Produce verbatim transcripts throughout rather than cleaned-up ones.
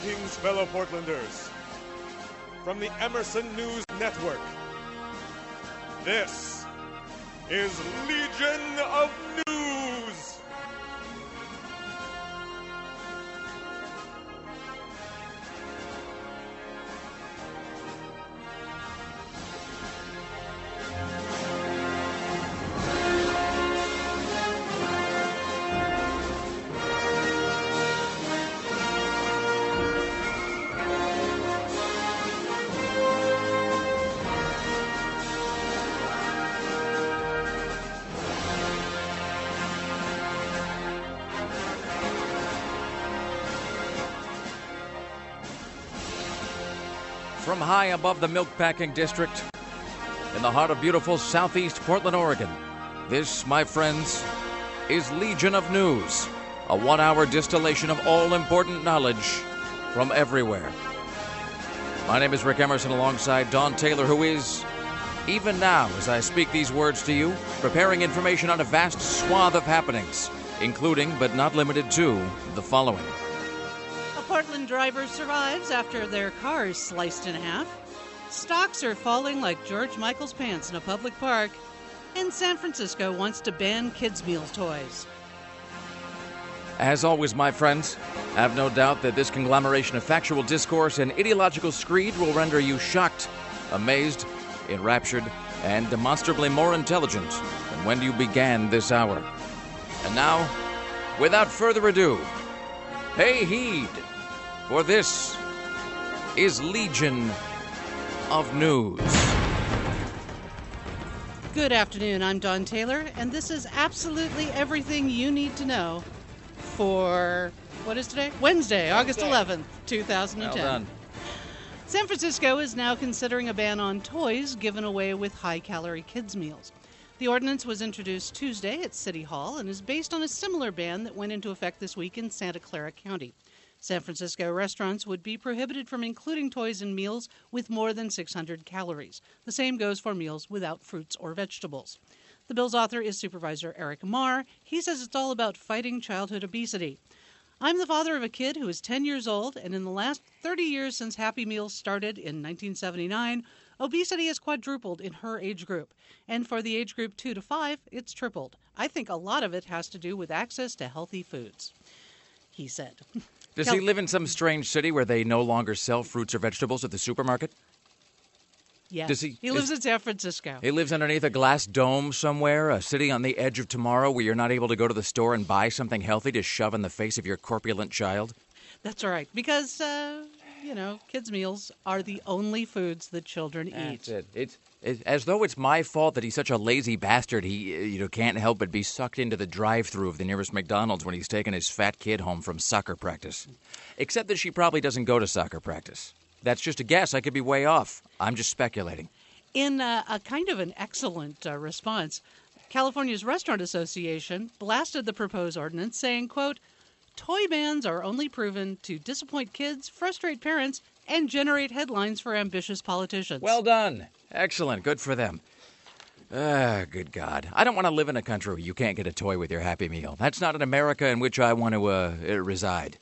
Greetings, fellow Portlanders. From the Emerson News Network, this is Legion of News. From high above the milk-packing district, in the heart of beautiful southeast Portland, Oregon, this, my friends, is Legion of News, a one-hour distillation of all important knowledge from everywhere. My name is Rick Emerson, alongside Don Taylor, who is, even now as I speak these words to you, preparing information on a vast swath of happenings, including, but not limited to, the following. Portland driver survives after their car is sliced in half. Stocks are falling like George Michael's pants in a public park. And San Francisco wants to ban kids' meal toys. As always, my friends, I have no doubt that this conglomeration of factual discourse and ideological screed will render you shocked, amazed, enraptured, and demonstrably more intelligent than when you began this hour. And now, without further ado, pay heed, for this is Legion of News. Good afternoon, I'm Don Taylor, and this is absolutely everything you need to know for, what is today? Wednesday, August eleventh, two thousand ten. Well done. San Francisco is now considering a ban on toys given away with high-calorie kids' meals. The ordinance was introduced Tuesday at City Hall and is based on a similar ban that went into effect this week in Santa Clara County. San Francisco restaurants would be prohibited from including toys in meals with more than six hundred calories. The same goes for meals without fruits or vegetables. The bill's author is Supervisor Eric Marr. He says it's all about fighting childhood obesity. I'm the father of a kid who is ten years old, and in the last thirty years since Happy Meals started in nineteen seventy-nine, obesity has quadrupled in her age group. And for the age group two to five, it's tripled. I think a lot of it has to do with access to healthy foods, he said. Does Cal- he live in some strange city where they no longer sell fruits or vegetables at the supermarket? Yes. Does he, he lives is, in San Francisco. He lives underneath a glass dome somewhere, a city on the edge of tomorrow where you're not able to go to the store and buy something healthy to shove in the face of your corpulent child? That's right, because, uh, you know, kids' meals are the only foods that children That's eat. it. It's, it's as though it's my fault that he's such a lazy bastard he uh, you know can't help but be sucked into the drive-thru of the nearest McDonald's when he's taking his fat kid home from soccer practice. Except that she probably doesn't go to soccer practice. That's just a guess. I could be way off. I'm just speculating. In uh, a kind of an excellent uh, response, California's Restaurant Association blasted the proposed ordinance, saying, quote, "Toy bans are only proven to disappoint kids, frustrate parents, and generate headlines for ambitious politicians." Well done. Excellent. Good for them. Ah, good God. I don't want to live in a country where you can't get a toy with your Happy Meal. That's not an America in which I want to uh, reside.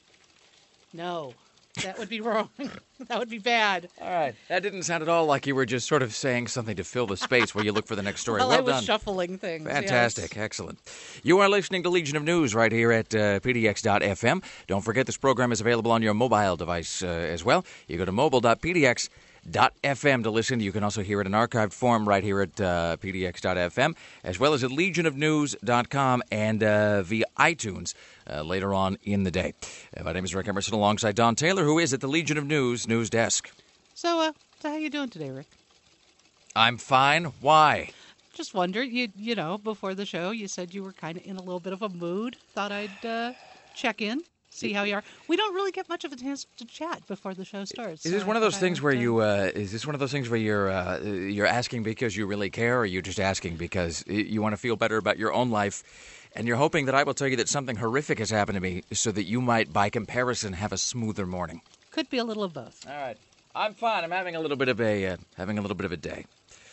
No, that would be wrong. That would be bad. All right. That didn't sound at all like you were just sort of saying something to fill the space while you look for the next story. Well, well I was done. shuffling things. Fantastic. Yes. Excellent. You are listening to Legion of News right here at uh, P D X dot F M. Don't forget this program is available on your mobile device uh, as well. You go to mobile dot P D X dot F M to listen. You can also hear it in archived form right here at uh, P D X dot F M, as well as at legion of news dot com and uh, via iTunes uh, later on in the day. Uh, my name is Rick Emerson alongside Don Taylor, who is at the Legion of News news desk. So, uh, so how you doing today, Rick? I'm fine. Why? Just wondered, you you know, before the show, you said you were kind of in a little bit of a mood. Thought I'd uh, check in, see how you are. We don't really get much of a chance to chat before the show starts. Is this so one I of those thought things I where would, you? Uh, is this one of those things where you're uh, you're asking because you really care, or are you just asking because you want to feel better about your own life, and you're hoping that I will tell you that something horrific has happened to me, so that you might, by comparison, have a smoother morning? Could be a little of both. All right, I'm fine. I'm having a little bit of a uh, having a little bit of a day.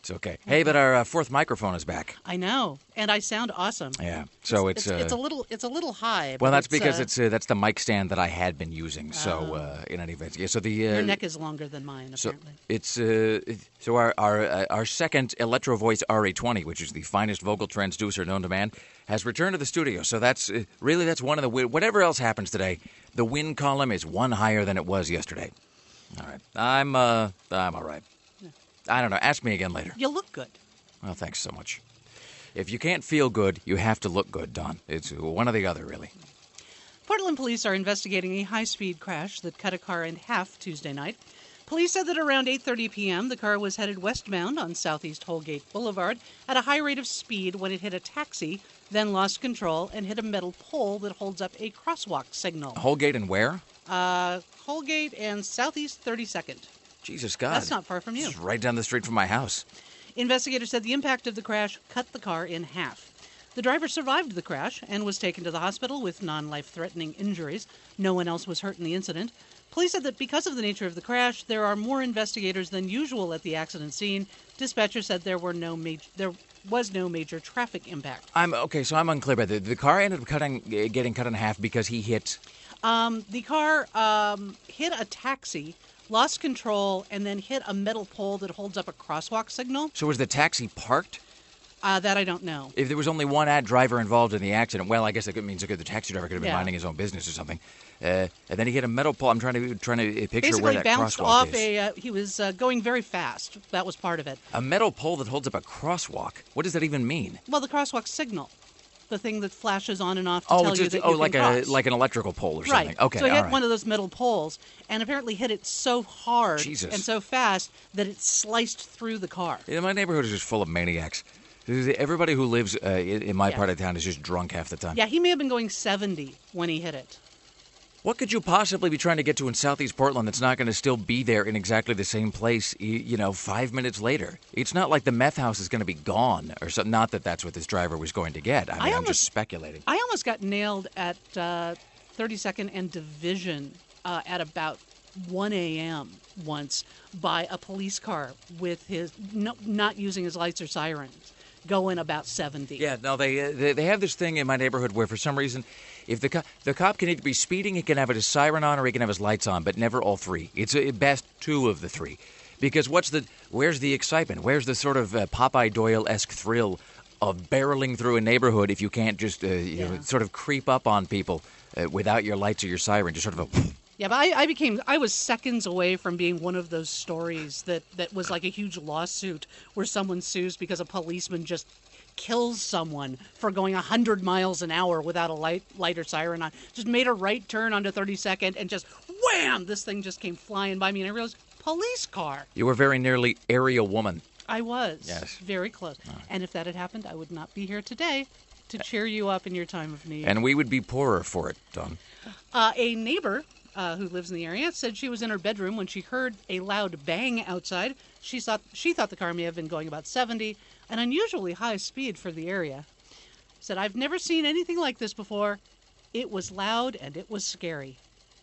It's okay. Hey, but our uh, fourth microphone is back. I know, and I sound awesome. Yeah, so it's it's, uh, it's a little it's a little high. well, but that's it's, because uh, it's uh, that's the mic stand that I had been using. So uh, in any event, yeah. So the uh, your neck is longer than mine, so apparently. it's uh, so our our uh, our second Electro Voice R eight twenty, which is the finest vocal transducer known to man, has returned to the studio. So that's uh, really that's one of the wi- whatever else happens today, the win column is one higher than it was yesterday. All right, I'm uh I'm all right. I don't know. Ask me again later. You look good. Well, thanks so much. If you can't feel good, you have to look good, Don. It's one or the other, really. Portland police are investigating a high-speed crash that cut a car in half Tuesday night. Police said that around eight thirty p.m., the car was headed westbound on Southeast Holgate Boulevard at a high rate of speed when it hit a taxi, then lost control and hit a metal pole that holds up a crosswalk signal. Holgate and where? Uh, Holgate and Southeast thirty-second. Jesus God. That's not far from you. It's right down the street from my house. Investigators said the impact of the crash cut the car in half. The driver survived the crash and was taken to the hospital with non-life-threatening injuries. No one else was hurt in the incident. Police said that because of the nature of the crash, there are more investigators than usual at the accident scene. Dispatcher said there were no major there was no major traffic impact. I'm okay, so I'm unclear about that. The car ended up cutting, uh, getting cut in half because he hit. Um, the car um, hit a taxi, lost control, and then hit a metal pole that holds up a crosswalk signal. So was the taxi parked? Uh, that I don't know. If there was only one ad driver involved in the accident, well, I guess that means the taxi driver could have been Yeah. minding his own business or something. Uh, and then he hit a metal pole. I'm trying to trying to picture Basically, where that bounced crosswalk off is. a. Uh, he was uh, going very fast. That was part of it. A metal pole that holds up a crosswalk. What does that even mean? Well, the crosswalk signal, the thing that flashes on and off to Oh, tell it's you just, that oh, you like can a cross. like an electrical pole or something. Right. Okay, so he all hit right. one of those metal poles and apparently hit it so hard Jesus. and so fast that it sliced through the car. Yeah, my neighborhood is just full of maniacs. Everybody who lives uh, in in my Yeah. part of town is just drunk half the time. Yeah, he may have been going seventy when he hit it. What could you possibly be trying to get to in Southeast Portland that's not going to still be there in exactly the same place, y- you know, five minutes later? It's not like the meth house is going to be gone or something. Not that that's what this driver was going to get. I mean, I I'm almost- just speculating. I almost got nailed at uh, thirty-second and Division uh, at about one a.m. once by a police car with his no, not using his lights or sirens, going about seventy. Yeah, no, they, uh, they they have this thing in my neighborhood where for some reason, if the co- the cop can either be speeding, he can have his siren on, or he can have his lights on, but never all three. It's at best two of the three, because what's the where's the excitement? Where's the sort of uh, Popeye Doyle-esque thrill of barreling through a neighborhood if you can't just uh, you know, Yeah. sort of creep up on people uh, without your lights or your siren? Just sort of a Yeah, but I, I became, I was seconds away from being one of those stories that, that was like a huge lawsuit where someone sues because a policeman just kills someone for going one hundred miles an hour without a light, light or siren on. Just made a right turn onto thirty-second and just wham! This thing just came flying by me and I realized, police car. You were very nearly area woman. I was. Yes. Very close. And if that had happened, I would not be here today to cheer you up in your time of need. And we would be poorer for it, Don. Uh, a neighbor uh, who lives in the area said she was in her bedroom when she heard a loud bang outside. She thought she thought the car may have been going about seventy, an unusually high speed for the area. Said, I've never seen anything like this before. It was loud and it was scary.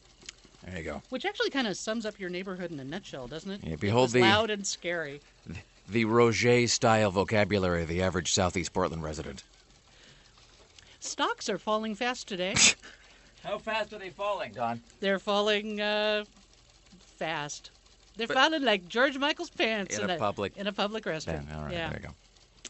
There you go. Which actually kind of sums up your neighborhood in a nutshell, doesn't it? Yeah, It behold was the- loud and scary. The Roger-style vocabulary of the average Southeast Portland resident. Stocks are falling fast today. How fast are they falling, Don? They're falling uh, fast. They're But- falling like George Michael's pants In a public- in a public Yeah, restaurant. all right, yeah. there you go.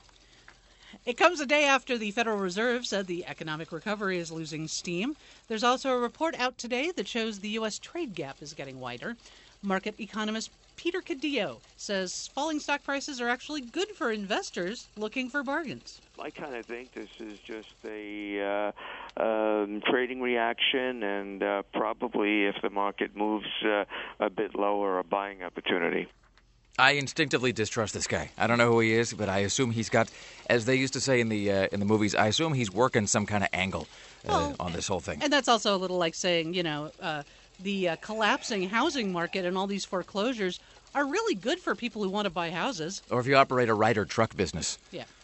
It comes a day after the Federal Reserve said the economic recovery is losing steam. There's also a report out today that shows the U S trade gap is getting wider. Market economist Peter Cadillo says falling stock prices are actually good for investors looking for bargains. I kind of think this is just a uh, um, trading reaction, and uh, probably if the market moves uh, a bit lower, a buying opportunity. I instinctively distrust this guy. I don't know who he is, but I assume he's got, as they used to say in the uh, in the movies, I assume he's working some kind of angle uh, Well, on this whole thing. And that's also a little like saying, you know, uh, the uh, collapsing housing market and all these foreclosures are really good for people who want to buy houses. Or if you operate a Ryder truck business. Yeah.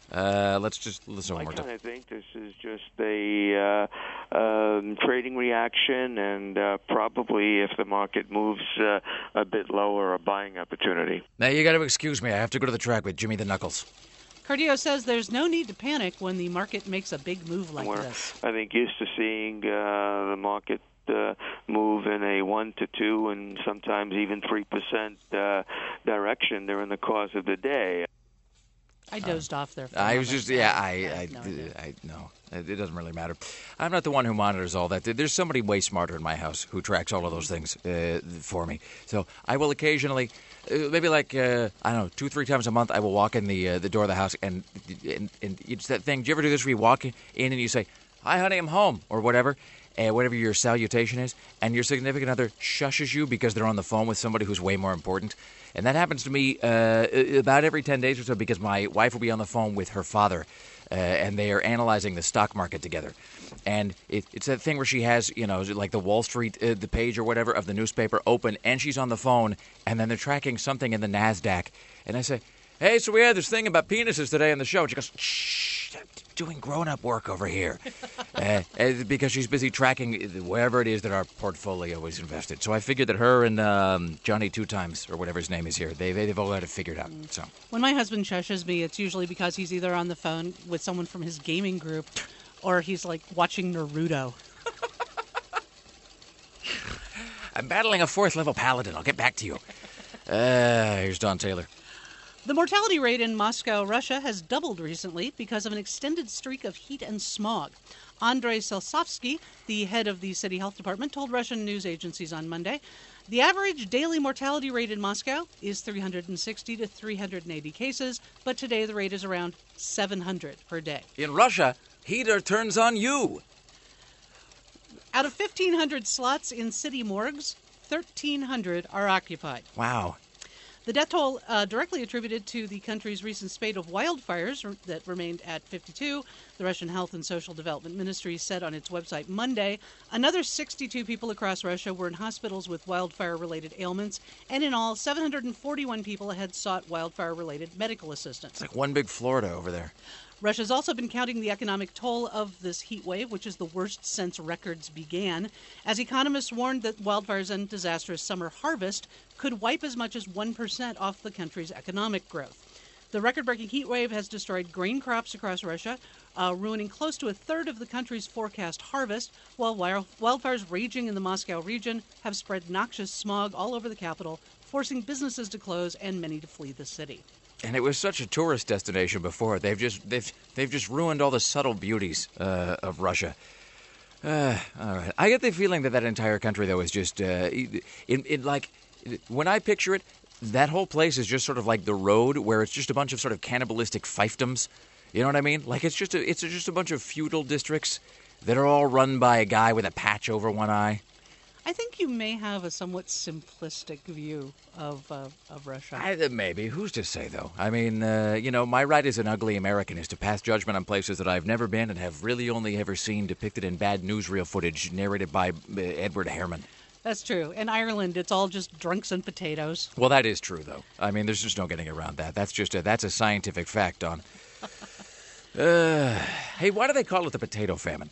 Uh, let's just listen one more I time. kind of think this is just a uh, um, trading reaction, and uh, probably if the market moves uh, a bit lower, a buying opportunity. Now, you got to excuse me. I have to go to the track with Jimmy the Knuckles. Cardio says there's no need to panic when the market makes a big move like We're, this. I think, used to seeing uh, the market uh, move in a one to two and sometimes even three percent uh, direction during the course of the day. I dozed uh, off there. For I was just, yeah, I, I, I, no, I, I, no, it doesn't really matter. I'm not the one who monitors all that. There's somebody way smarter in my house who tracks all of those things uh, for me. So I will occasionally, uh, maybe like, uh, I don't know, two, three times a month, I will walk in the uh, the door of the house, and, and and it's that thing. Do you ever do this where you walk in and you say, "Hi, honey, I'm home," or whatever? Uh, whatever your salutation is, and your significant other shushes you because they're on the phone with somebody who's way more important. And that happens to me uh, about every ten days or so because my wife will be on the phone with her father, uh, and they are analyzing the stock market together. And it, it's that thing where she has, you know, like the Wall Street, uh, the page or whatever of the newspaper open, and she's on the phone, and then they're tracking something in the NASDAQ. And I say, "Hey, so we had this thing about penises today on the show." And she goes, "Shh, I'm doing grown-up work over here." uh, because she's busy tracking wherever it is that our portfolio is invested. So I figured that her and um, Johnny Two Times, or whatever his name is here, they, they've all got it figured out. So when my husband shushes me, it's usually because he's either on the phone with someone from his gaming group or he's, like, watching Naruto. I'm battling a fourth-level paladin. I'll get back to you. Uh, here's Don Taylor. The mortality rate in Moscow, Russia, has doubled recently because of an extended streak of heat and smog. Andrei Selsovsky, the head of the city health department, told Russian news agencies on Monday the average daily mortality rate in Moscow is three hundred sixty to three hundred eighty cases, but today the rate is around seven hundred per day. In Russia, heater turns on you. Out of fifteen hundred slots in city morgues, thirteen hundred are occupied. Wow. The death toll uh, directly attributed to the country's recent spate of wildfires r- that remained at fifty-two. The Russian Health and Social Development Ministry said on its website Monday another sixty-two people across Russia were in hospitals with wildfire-related ailments, and in all, seven hundred forty-one people had sought wildfire-related medical assistance. It's like one big Florida over there. Russia's also been counting the economic toll of this heat wave, which is the worst since records began, as economists warned that wildfires and disastrous summer harvest could wipe as much as one percent off the country's economic growth. The record-breaking heat wave has destroyed grain crops across Russia, uh, ruining close to a third of the country's forecast harvest, while wild- wildfires raging in the Moscow region have spread noxious smog all over the capital, forcing businesses to close and many to flee the city. And it was such a tourist destination before. They've just they've they've just ruined all the subtle beauties uh, of Russia. Uh, all right. I get the feeling that that entire country, though, is just uh, in, in like when I picture it, that whole place is just sort of like the road, where it's just a bunch of sort of cannibalistic fiefdoms. You know what I mean? Like it's just a, it's just a bunch of feudal districts that are all run by a guy with a patch over one eye. I think you may have a somewhat simplistic view of uh, of Russia. I, maybe. Who's to say, though? I mean, uh, you know, my right as an ugly American is to pass judgment on places that I've never been and have really only ever seen depicted in bad newsreel footage narrated by uh, Edward Herman. That's true. In Ireland, it's all just drunks and potatoes. Well, that is true, though. I mean, there's just no getting around that. That's just a, that's a scientific fact, Don. uh, hey, why do they call it the potato famine?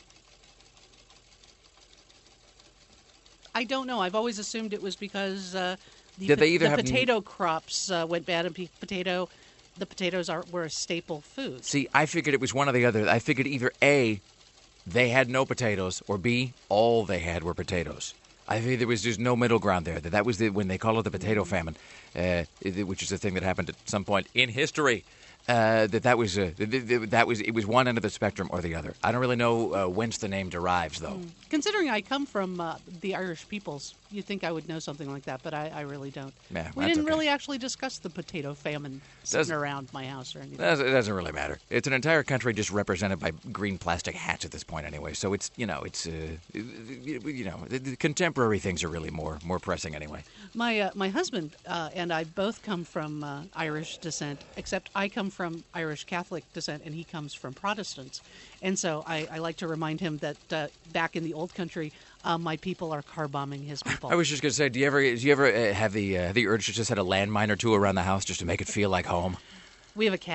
I don't know. I've always assumed it was because uh, the, Did they either the have potato crops uh, went bad, and pe- potato the potatoes are were a staple food. See, I figured it was one or the other. I figured either A, they had no potatoes, or B, all they had were potatoes. I think there was just no middle ground there. That that was the, when they call it the potato famine, uh, which is a thing that happened at some point in history. Uh, that that was uh, that was it was one end of the spectrum or the other. I don't really know uh, whence the name derives, though. Mm. Considering I come from uh, the Irish peoples, you'd think I would know something like that, but I, I really don't. Yeah, we that's didn't okay. really actually discuss the potato famine sitting Doesn't- around my house or anything. It doesn't, it doesn't really matter. It's an entire country just represented by green plastic hats at this point, anyway. So it's you know it's uh, you know the, the contemporary things are really more more pressing anyway. My uh, my husband uh, and I both come from uh, Irish descent, except I come from Irish Catholic descent and he comes from Protestants. And so I, I like to remind him that uh, back in the old country, uh, my people are car bombing his people. I was just gonna say, do you ever do you ever uh, have the uh, the urge to just set a landmine or two around the house just to make it feel like home? We have a cat.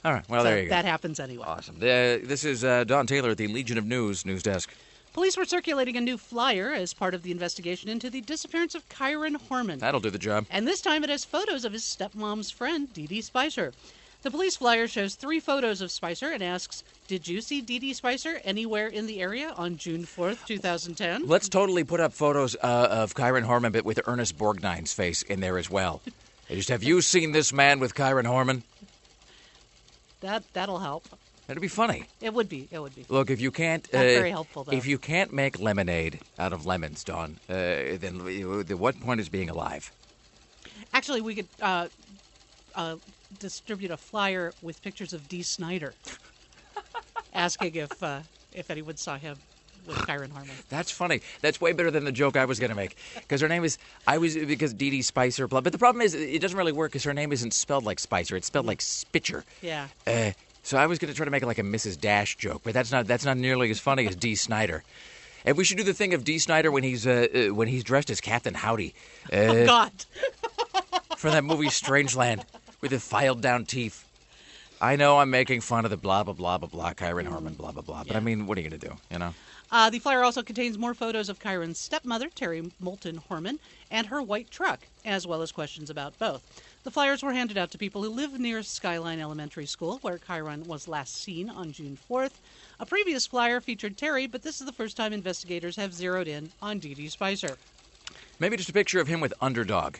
All right. Well, So there you go. that happens anyway. Awesome. Uh, this is uh, Don Taylor at the Legion of News news desk. Police were circulating a new flyer as part of the investigation into the disappearance of Kyron Horman. That'll do the job. And this time it has photos of his stepmom's friend, Dee Dee Spicer. The police flyer shows three photos of Spicer and asks, did you see Dee Dee Spicer anywhere in the area on June fourth, twenty ten? Let's totally put up photos uh, of Kyron Horman, but with Ernest Borgnine's face in there as well. Just, have you seen this man with Kyron Horman? That, that'll help. That'd be funny. It would be. It would be. Look, if you can't... Not uh, very helpful, though. If you can't make lemonade out of lemons, Dawn, uh, then uh, what point is being alive? Actually, we could uh, uh, distribute a flyer with pictures of Dee Snider, asking if uh, if anyone saw him with Kyron Horman. That's funny. That's way better than the joke I was going to make. Because her name is... I was... Because Dee Dee Spicer... Blah, but the problem is, it doesn't really work because her name isn't spelled like Spicer. It's spelled like Spitcher. Yeah. Uh, so I was going to try to make it like a Missus Dash joke, but that's not that's not nearly as funny as Dee Snider. And we should do the thing of Dee Snider when he's uh, uh, when he's dressed as Captain Howdy. Uh, Oh, God. From that movie Strangeland with the filed down teeth. I know I'm making fun of the blah, blah, blah, blah, blah, Kyron Horman, blah, blah, blah. But Yeah. I mean, what are you going to do, you know? Uh, the flyer also contains more photos of Kyron's stepmother, Terry Moulton Horman, and her white truck, as well as questions about both. The flyers were handed out to people who live near Skyline Elementary School, where Kyron was last seen on June fourth. A previous flyer featured Terry, but this is the first time investigators have zeroed in on Dee Dee Spicer. Maybe just a picture of him with Underdog.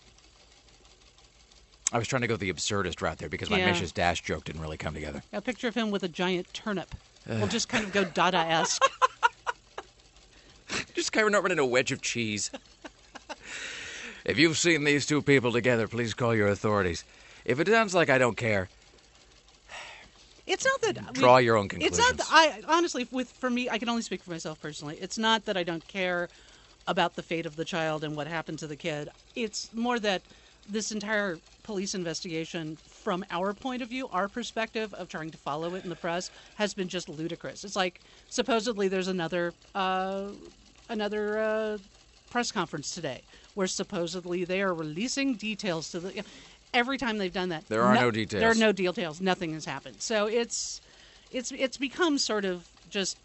I was trying to go the absurdist route there because my Yeah. Missus Dash joke didn't really come together. A picture of him with a giant turnip. We'll just kind of go Dada-esque. Just Kyron Horman in a wedge of cheese. If you've seen these two people together, please call your authorities. If it sounds like I don't care, It's not that... draw we- your own It's conclusions. not that I... Honestly, with for me, I can only speak for myself personally. It's not that I don't care about the fate of the child and what happened to the kid. It's more that this entire police investigation, from our point of view, our perspective of trying to follow it in the press, has been just ludicrous. It's like, supposedly there's another uh, another uh, press conference today where supposedly they are releasing details to the... Every time they've done that, There are no details. There are no details. Nothing has happened. So it's it's it's become sort of just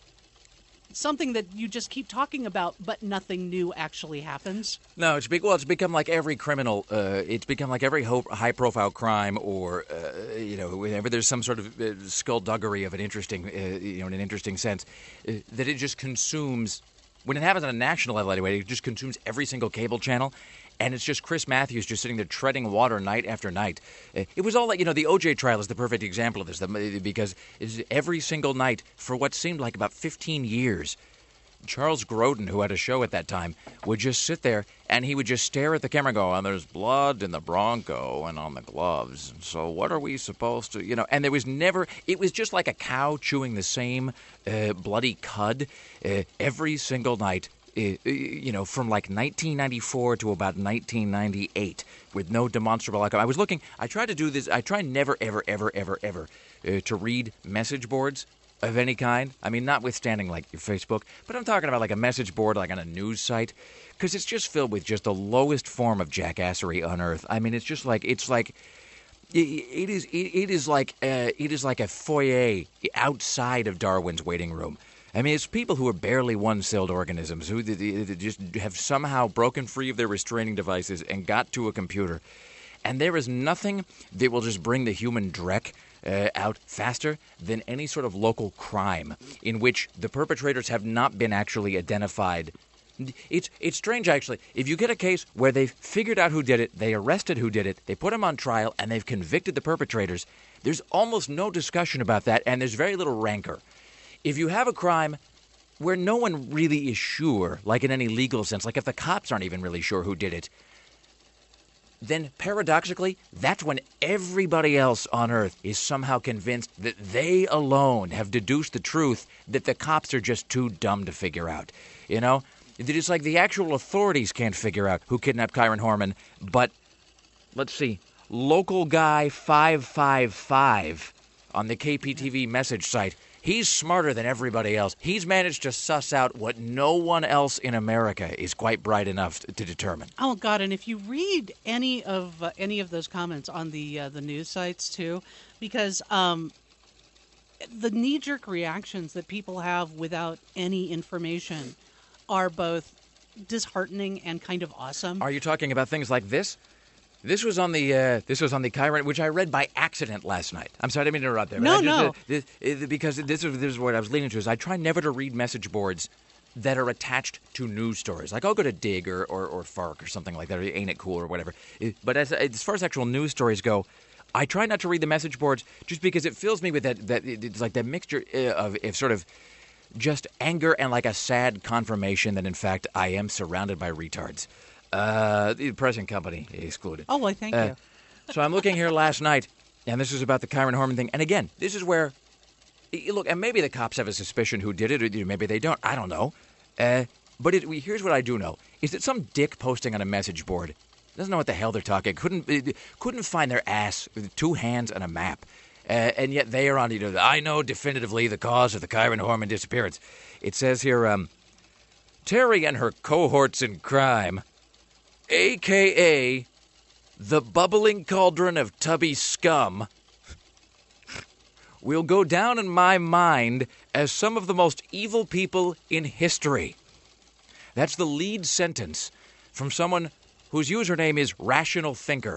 something that you just keep talking about, but nothing new actually happens. No, it's be- well, it's become like every criminal. Uh, it's become like every ho- high-profile crime, or uh, you know, whenever there's some sort of uh, skullduggery of an interesting, uh, you know, in an interesting sense, uh, that it just consumes. When it happens on a national level, anyway, it just consumes every single cable channel. And it's just Chris Matthews just sitting there treading water night after night. Uh, It was all like, you know, the O J trial is the perfect example of this, the- because it's every single night for what seemed like about fifteen years, Charles Grodin, who had a show at that time, would just sit there and he would just stare at the camera and go, and there's blood in the Bronco and on the gloves. So what are we supposed to, you know, and there was never, it was just like a cow chewing the same uh, bloody cud uh, every single night. Uh, you know, from like nineteen ninety-four to about nineteen ninety-eight, with no demonstrable outcome. I was looking. I try to do this. I try never, ever, ever, ever, ever uh, to read message boards of any kind. I mean, notwithstanding like your Facebook, but I'm talking about like a message board, like on a news site, because it's just filled with just the lowest form of jackassery on earth. I mean, it's just like it's like. It, it is. It, it is like. Uh, it is like a foyer outside of Darwin's waiting room. I mean, it's people who are barely one-celled organisms who th- th- th- just have somehow broken free of their restraining devices and got to a computer. And there is nothing that will just bring the human dreck uh, out faster than any sort of local crime in which the perpetrators have not been actually identified. It's it's strange, actually. If you get a case where they've figured out who did it, they arrested who did it, they put them on trial, and they've convicted the perpetrators, there's almost no discussion about that, and there's very little rancor. If you have a crime where no one really is sure, like in any legal sense, like if the cops aren't even really sure who did it, then paradoxically, that's when everybody else on Earth is somehow convinced that they alone have deduced the truth that the cops are just too dumb to figure out. You know? That it's like the actual authorities can't figure out who kidnapped Kyron Horman, but, let's see, local guy five five five on the K P T V message site, He's smarter than everybody else. He's managed to suss out what no one else in America is quite bright enough to determine. Oh God! And if you read any of uh, any of those comments on the uh, the news sites too, because um, the knee-jerk reactions that people have without any information are both disheartening and kind of awesome. Are you talking about things like this? This was on the uh, this was on the Chiron, which I read by accident last night. I'm sorry, I didn't mean to interrupt there. No, but I just, no. Uh, this, uh, because this is, this is what I was leading to. Is I try never to read message boards that are attached to news stories. Like I'll go to Dig or, or, or Fark or something like that, or Ain't It Cool or whatever. But as as far as actual news stories go, I try not to read the message boards just because it fills me with that that it's like that mixture of, of sort of just anger and like a sad confirmation that in fact I am surrounded by retards. Uh, the present company excluded. Oh, well, thank Uh, you. So I'm looking here last night, and this is about the Kyron Horman thing. And again, this is where, y- look, and maybe the cops have a suspicion who did it, or maybe they don't. I don't know. Uh, but it, here's what I do know: is that some dick posting on a message board doesn't know what the hell they're talking. Couldn't uh, couldn't find their ass with two hands and a map, uh, and yet they are on. You know, I know definitively the cause of the Kyron Horman disappearance. It says here, um, Terry and her cohorts in crime, A K A the bubbling cauldron of tubby scum, will go down in my mind as some of the most evil people in history. That's the lead sentence from someone whose username is Rational Thinker.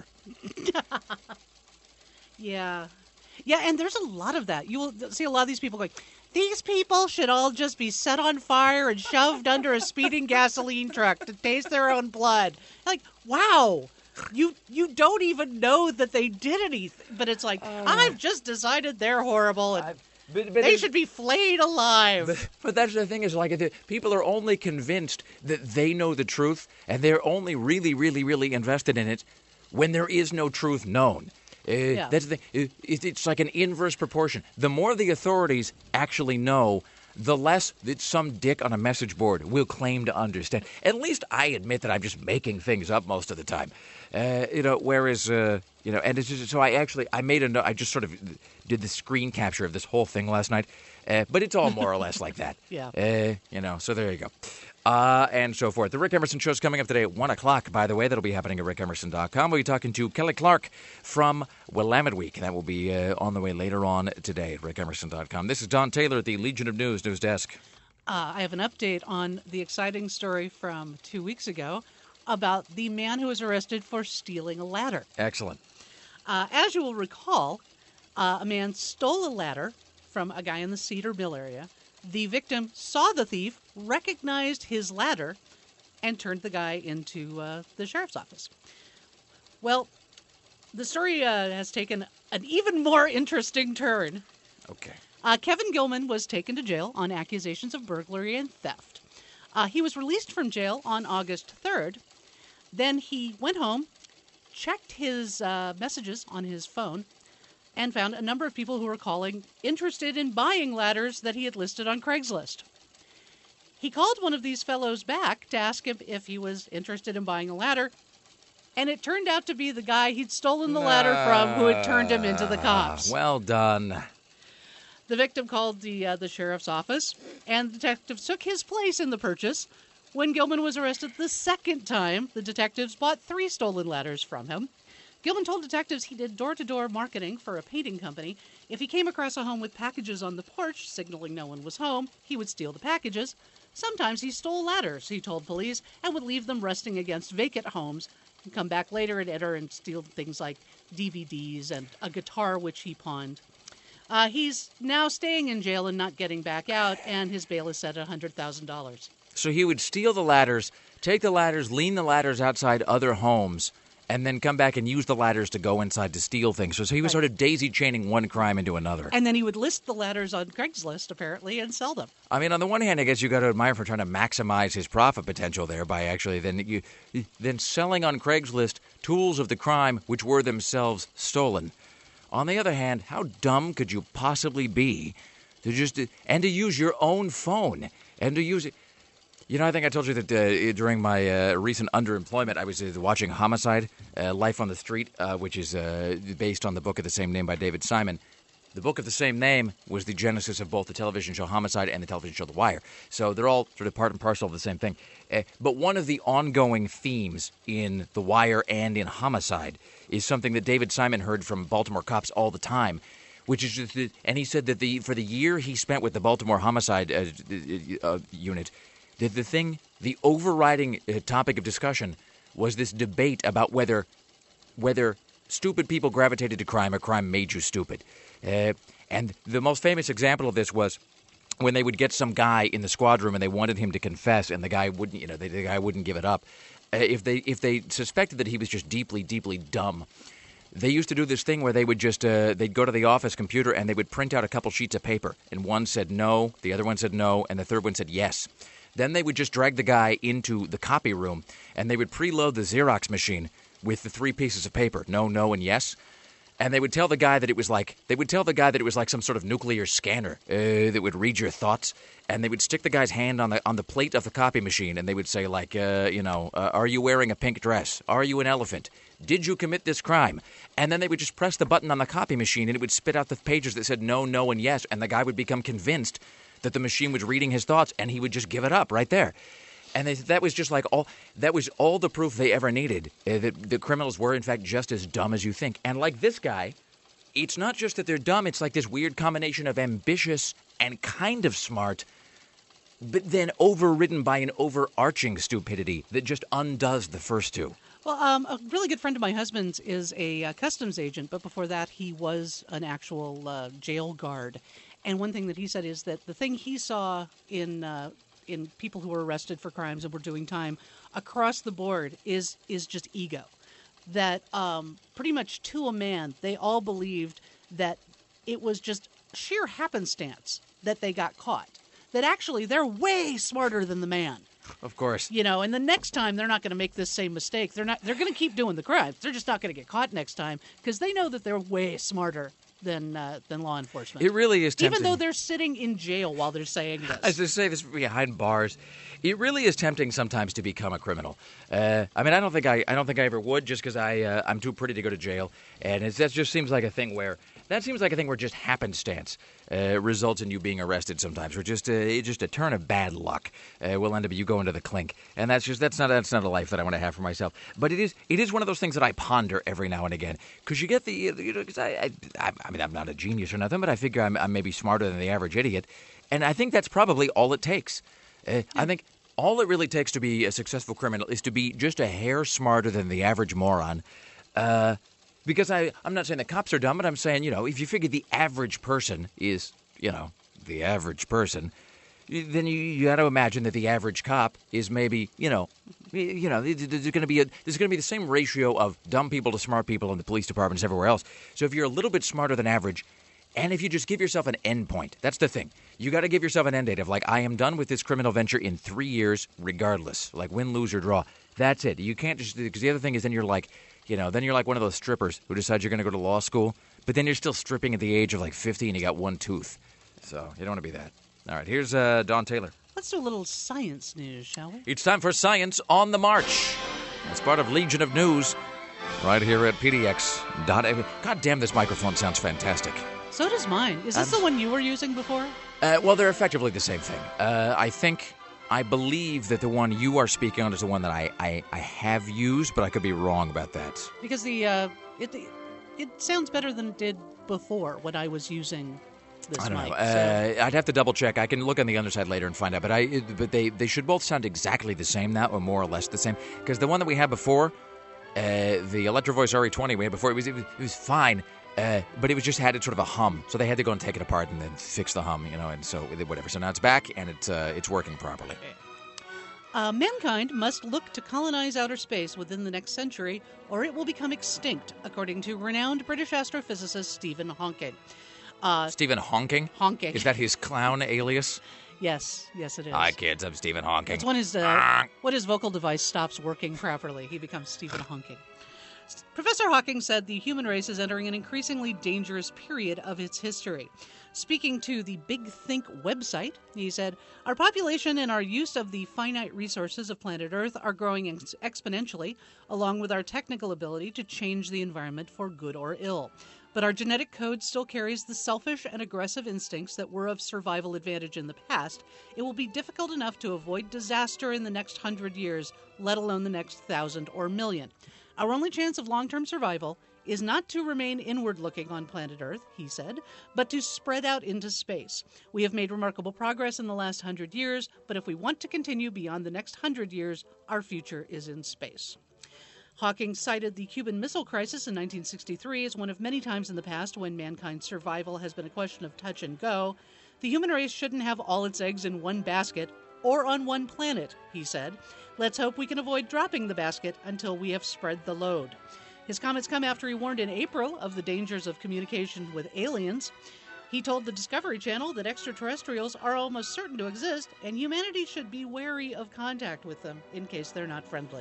Yeah. Yeah, and there's a lot of that. You will see a lot of these people going, these people should all just be set on fire and shoved under a speeding gasoline truck to taste their own blood. Like, wow. You you don't even know that they did anything. But it's like, uh, I've just decided they're horrible and But, but they it, should be flayed alive. But, but that's the thing is, like, the, people are only convinced that they know the truth, and they're only really, really, really invested in it when there is no truth known. Uh, Yeah. That's the it, it's like an inverse proportion. The more the authorities actually know, the less that some dick on a message board will claim to understand. At least I admit that I'm just making things up most of the time. Uh, you know, whereas, uh, you know, and it's just, so I actually, I made a note, I just sort of did the screen capture of this whole thing last night. Uh, but it's all more or less like that. Yeah. Uh, you know, so there you go. Uh, and so forth. The Rick Emerson Show's coming up today at one o'clock, by the way. That'll be happening at rick emerson dot com. We'll be talking to Kelly Clark from Willamette Week. That will be uh, on the way later on today at rick emerson dot com. This is Don Taylor at the Legion of News News Desk. Uh, I have an update on the exciting story from two weeks ago about the man who was arrested for stealing a ladder. Excellent. Uh, as you will recall, uh, a man stole a ladder from a guy in the Cedar Mill area. The victim saw the thief, recognized his ladder, and turned the guy into uh, the sheriff's office. Well, the story uh, has taken an even more interesting turn. Okay. Uh, Kevin Gilman was taken to jail on accusations of burglary and theft. Uh, he was released from jail on August third. Then he went home, checked his uh, messages on his phone, and found a number of people who were calling interested in buying ladders that he had listed on Craigslist. He called one of these fellows back to ask him if he was interested in buying a ladder, and it turned out to be the guy he'd stolen the ladder from who had turned him into the cops. Well done. The victim called the uh, the sheriff's office, and detectives took his place in the purchase. When Gilman was arrested the second time, the detectives bought three stolen ladders from him. Gilman told detectives he did door-to-door marketing for a painting company. If he came across a home with packages on the porch, signaling no one was home, he would steal the packages. Sometimes he stole ladders, he told police, and would leave them resting against vacant homes, and come back later and enter and steal things like D V Ds and a guitar which he pawned. Uh, he's now staying in jail and not getting back out, and his bail is set at one hundred thousand dollars. So he would steal the ladders, take the ladders, lean the ladders outside other homes, and then come back and use the ladders to go inside to steal things. So he was Right. sort of daisy-chaining one crime into another. And then he would list the ladders on Craigslist, apparently, and sell them. I mean, on the one hand, I guess you got to admire for trying to maximize his profit potential there by actually then you then selling on Craigslist tools of the crime which were themselves stolen. On the other hand, how dumb could you possibly be to just and to use your own phone and to use it? You know, I think I told you that uh, during my uh, recent underemployment, I was uh, watching Homicide, uh, Life on the Street, uh, which is uh, based on the book of the same name by David Simon. The book of the same name was the genesis of both the television show Homicide and the television show The Wire. So they're all sort of part and parcel of the same thing. Uh, but one of the ongoing themes in The Wire and in Homicide is something that David Simon heard from Baltimore cops all the time, which is just the, and he said that the for the year he spent with the Baltimore Homicide uh, uh, unit, that the thing, the overriding uh, topic of discussion was this debate about whether whether stupid people gravitated to crime or crime made you stupid. Uh, and the most famous example of this was when they would get some guy in the squad room and they wanted him to confess, and the guy wouldn't, you know, the, the guy wouldn't give it up. Uh, if they if they suspected that he was just deeply, deeply dumb, they used to do this thing where they would just uh, they'd go to the office computer and they would print out a couple sheets of paper, and one said no, the other one said no, and the third one said yes. Then they would just drag the guy into the copy room and they would preload the Xerox machine with the three pieces of paper, no, no, and yes. And they would tell the guy that it was like they would tell the guy that it was like some sort of nuclear scanner uh, that would read your thoughts. And they would stick the guy's hand on the on the plate of the copy machine, and they would say like, uh, you know, uh, are you wearing a pink dress? Are you an elephant? Did you commit this crime? And then they would just press the button on the copy machine, and it would spit out the pages that said no, no, and yes. And the guy would become convinced that the machine was reading his thoughts, and he would just give it up right there. And they, that was just like all that was all the proof they ever needed uh, that the criminals were, in fact, just as dumb as you think. And like this guy, it's not just that they're dumb. It's like this weird combination of ambitious and kind of smart, but then overridden by an overarching stupidity that just undoes the first two. Well, um, a really good friend of my husband's is a uh, customs agent, but before that he was an actual uh, jail guard. And one thing that he said is that the thing he saw in uh, in people who were arrested for crimes and were doing time across the board is is just ego. That um, pretty much to a man, they all believed that it was just sheer happenstance that they got caught. That actually they're way smarter than the man. Of course. You know, and the next time they're not going to make this same mistake. They're not. They're going to keep doing the crimes. They're just not going to get caught next time because they know that they're way smarter than uh, than law enforcement. It really is tempting. Even though they're sitting in jail while they're saying this. As they say this behind bars, it really is tempting sometimes to become a criminal. Uh, I mean, I don't think I, I don't think I ever would, just because I uh, I'm too pretty to go to jail, and it's, that just seems like a thing where that seems like a thing where just happenstance uh, results in you being arrested sometimes, or just uh, just a turn of bad luck uh, will end up you going to the clink, and that's just that's not that's not a life that I want to have for myself. But it is it is one of those things that I ponder every now and again, because you get the you know because I, I I mean I'm not a genius or nothing, but I figure I'm, I'm maybe smarter than the average idiot, and I think that's probably all it takes. Uh, yeah. I think all it really takes to be a successful criminal is to be just a hair smarter than the average moron. Uh, because I, I'm not saying the cops are dumb, but I'm saying, you know, if you figure the average person is, you know, the average person, then you, you got to imagine that the average cop is maybe, you know, you know, there's going to be a, there's going to be the same ratio of dumb people to smart people in the police departments everywhere else. So if you're a little bit smarter than average, and if you just give yourself an end point, that's the thing. You got to give yourself an end date of like, I am done with this criminal venture in three years, regardless, like win, lose, or draw. That's it. You can't just, because the other thing is then you're like, you know, then you're like one of those strippers who decides you're going to go to law school, but then you're still stripping at the age of like fifty and you got one tooth. So you don't want to be that. All right, here's uh, Don Taylor. Let's do a little science news, shall we? It's time for Science on the March. It's part of Legion of News right here at P D X. God damn, this microphone sounds fantastic. So does mine. Is this I'm... the one you were using before? Uh, well, they're effectively the same thing. Uh, I think, I believe that the one you are speaking on is the one that I, I, I have used, but I could be wrong about that. Because the uh, it it sounds better than it did before when I was using this I don't mic. know. Uh, I'd have to double check. I can look on the other side later and find out. But I, but they, they should both sound exactly the same now, or more or less the same. Because the one that we had before, uh, the Electro Voice R E twenty we had before, it was it was, it was fine. Uh, but it was just had it sort of a hum, so they had to go and take it apart and then fix the hum, you know, and so whatever. So now it's back and it's uh, it's working properly. Uh, mankind must look to colonize outer space within the next century, or it will become extinct, according to renowned British astrophysicist Stephen Hawking. Uh, Stephen Hawking? Hawking. Is that his clown alias? Yes, yes, it is. Hi, kids. I'm Stephen Hawking. It's when his uh, when his vocal device stops working properly, he becomes Stephen Hawking. Professor Hawking said the human race is entering an increasingly dangerous period of its history. Speaking to the Big Think website, he said, our population and our use of the finite resources of planet Earth are growing ex- exponentially, along with our technical ability to change the environment for good or ill. But our genetic code still carries the selfish and aggressive instincts that were of survival advantage in the past. It will be difficult enough to avoid disaster in the next hundred years, let alone the next thousand or million. Our only chance of long-term survival is not to remain inward-looking on planet Earth, he said, but to spread out into space. We have made remarkable progress in the last hundred years, but if we want to continue beyond the next hundred years, our future is in space. Hawking cited the Cuban Missile Crisis in nineteen sixty-three as one of many times in the past when mankind's survival has been a question of touch and go. The human race shouldn't have all its eggs in one basket or on one planet, he said. Let's hope we can avoid dropping the basket until we have spread the load. His comments come after he warned in April of the dangers of communication with aliens. He told the Discovery Channel that extraterrestrials are almost certain to exist, and humanity should be wary of contact with them in case they're not friendly.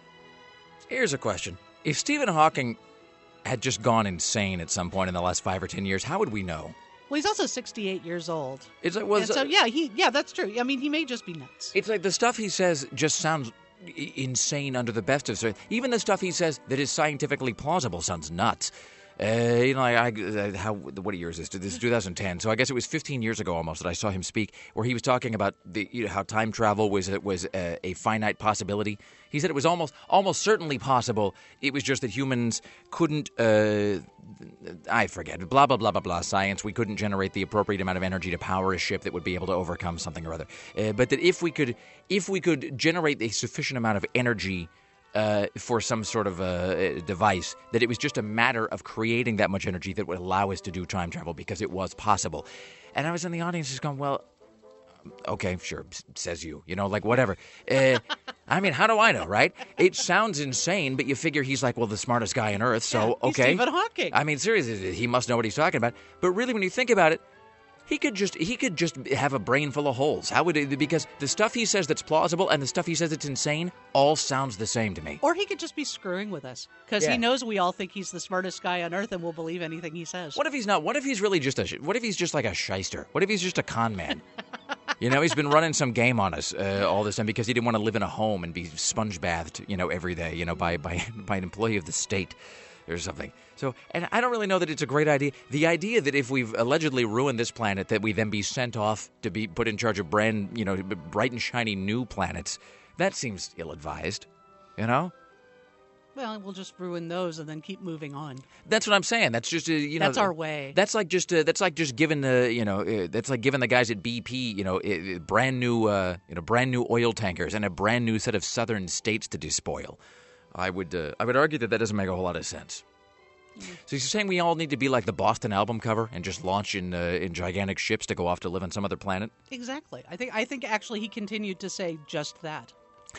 Here's a question. If Stephen Hawking had just gone insane at some point in the last five or ten years, how would we know? Well, he's also sixty-eight years old. It's like, was, and so, yeah, he, yeah, that's true. I mean, he may just be nuts. It's like the stuff he says just sounds I- insane under the best of circumstances. Even the stuff he says that is scientifically plausible sounds nuts. Uh, you know, I, I, how, what year is this? This is two thousand ten. So I guess it was fifteen years ago almost that I saw him speak, where he was talking about the, you know, how time travel was was a, a finite possibility. He said it was almost almost certainly possible. It was just that humans couldn't. Uh, I forget. Blah blah blah blah blah. Science. We couldn't generate the appropriate amount of energy to power a ship that would be able to overcome something or other. Uh, but that if we could, if we could generate a sufficient amount of energy. Uh, for some sort of uh, device, that it was just a matter of creating that much energy that would allow us to do time travel because it was possible. And I was in the audience just going, well, okay, sure, says you, you know, like whatever. Uh, I mean, how do I know, right? It sounds insane, but you figure he's like, well, the smartest guy on Earth, so yeah, he's okay. Stephen Hawking. I mean, seriously, he must know what he's talking about. But really, when you think about it, He could just he could just have a brain full of holes. How would it, because the stuff he says that's plausible and the stuff he says that's insane all sounds the same to me. Or he could just be screwing with us because Yeah. he knows we all think he's the smartest guy on earth and we'll believe anything he says. What if he's not? What if he's really just a? sh- What if he's just like a shyster? What if he's just a con man? You know, he's been running some game on us uh, all this time because he didn't want to live in a home and be sponge bathed, you know, every day, you know, by by by an employee of the state or something. So, and I don't really know that it's a great idea. The idea that if we've allegedly ruined this planet, that we then be sent off to be put in charge of brand, you know, bright and shiny new planets, that seems ill-advised, you know? Well, we'll just ruin those and then keep moving on. That's what I'm saying. That's just, uh, you know. That's our way. That's like just, uh, that's like just giving the, you know, uh, that's like giving the guys at B P, you know, uh, brand new, uh, you know, brand new oil tankers and a brand new set of southern states to despoil. I would, uh, I would argue that that doesn't make a whole lot of sense. So you're saying we all need to be like the Boston album cover and just launch in uh, in gigantic ships to go off to live on some other planet? Exactly. I think I think actually he continued to say just that.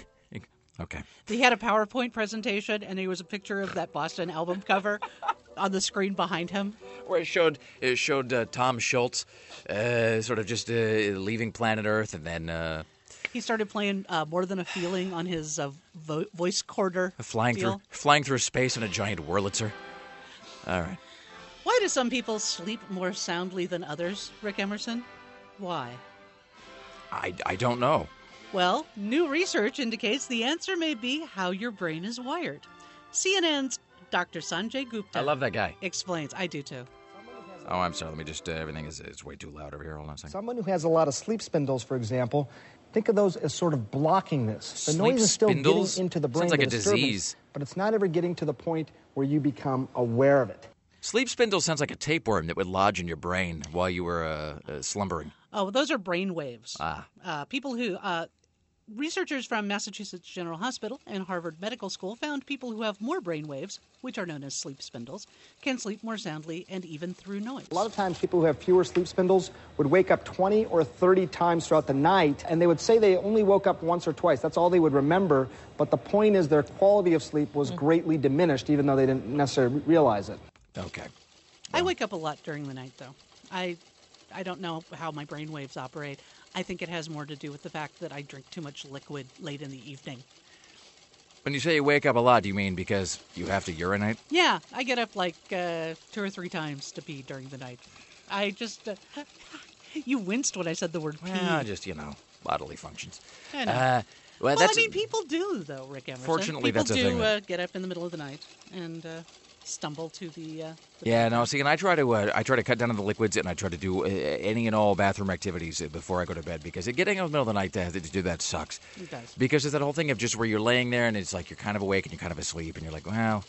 Okay. He had a PowerPoint presentation and there was a picture of that Boston album cover on the screen behind him. Where it showed it showed uh, Tom Schultz uh, sort of just uh, leaving planet Earth and then uh, he started playing uh, More Than a Feeling on his uh, vo- voice recorder flying deal. through flying through space in a giant Wurlitzer. All right. Why do some people sleep more soundly than others, Rick Emerson? Why? I, I don't know. Well, new research indicates the answer may be how your brain is wired. C N N's Doctor Sanjay Gupta I love that guy. explains. I do too. Oh, I'm sorry. Let me just, uh, everything is it's way too loud over here. Hold on a second. Someone who has a lot of sleep spindles, for example, think of those as sort of blocking this. The Sleep noise is still spindles? getting into the brain. Sounds like the a disturbance, disease. But it's not ever getting to the point where you become aware of it. Sleep spindle sounds like a tapeworm that would lodge in your brain while you were uh, uh, slumbering. Oh, those are brain waves. Ah. Uh, people who, uh, researchers from Massachusetts General Hospital and Harvard Medical School found people who have more brain waves, which are known as sleep spindles, can sleep more soundly and even through noise. A lot of times people who have fewer sleep spindles would wake up twenty or thirty times throughout the night, and they would say they only woke up once or twice. That's all they would remember, but the point is their quality of sleep was greatly diminished, even though they didn't necessarily realize it. Okay. I wake up a lot during the night, though. I, I don't know how my brain waves operate. I think it has more to do with the fact that I drink too much liquid late in the evening. When you say you wake up a lot, do you mean because you have to urinate? Yeah, I get up like uh, two or three times to pee during the night. I just... Uh, you winced when I said the word pee. Well, just, you know, bodily functions. I know. Uh, well, well, that's, I mean, people do, though, Rick Emerson. Fortunately, people that's a do thing that- uh, get up in the middle of the night and uh, stumble to the. Uh, the Yeah, bathroom. no. See, and I try to uh, I try to cut down on the liquids, and I try to do uh, any and all bathroom activities before I go to bed, because getting in the middle of the night to have to do that sucks. It does. Because it's that whole thing of just where you're laying there, and it's like you're kind of awake and you're kind of asleep, and you're like, well,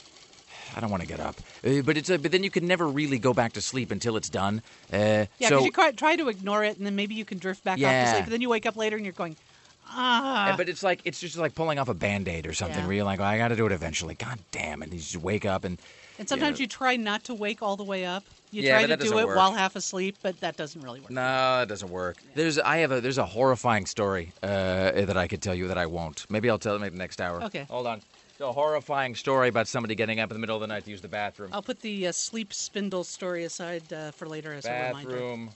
I don't want to get up. Uh, but it's uh, but then you can never really go back to sleep until it's done. Uh, Yeah, so because you try, try to ignore it, and then maybe you can drift back off Yeah. to sleep, and then you wake up later and you're going, ah. Uh, but it's like it's just like pulling off a Band-Aid or something, Yeah. where you're like, well, I got to do it eventually. God damn, and you just wake up and. And sometimes Yeah. you try not to wake all the way up. You Yeah, try but to that do doesn't it work. while half asleep, but that doesn't really work. No, it doesn't work. There's I have a there's a horrifying story uh, that I could tell you that I won't. Maybe I'll tell it maybe next hour. Okay. Hold on. It's a horrifying story about somebody getting up in the middle of the night to use the bathroom. I'll put the uh, sleep spindle story aside uh, for later as a reminder. Bathroom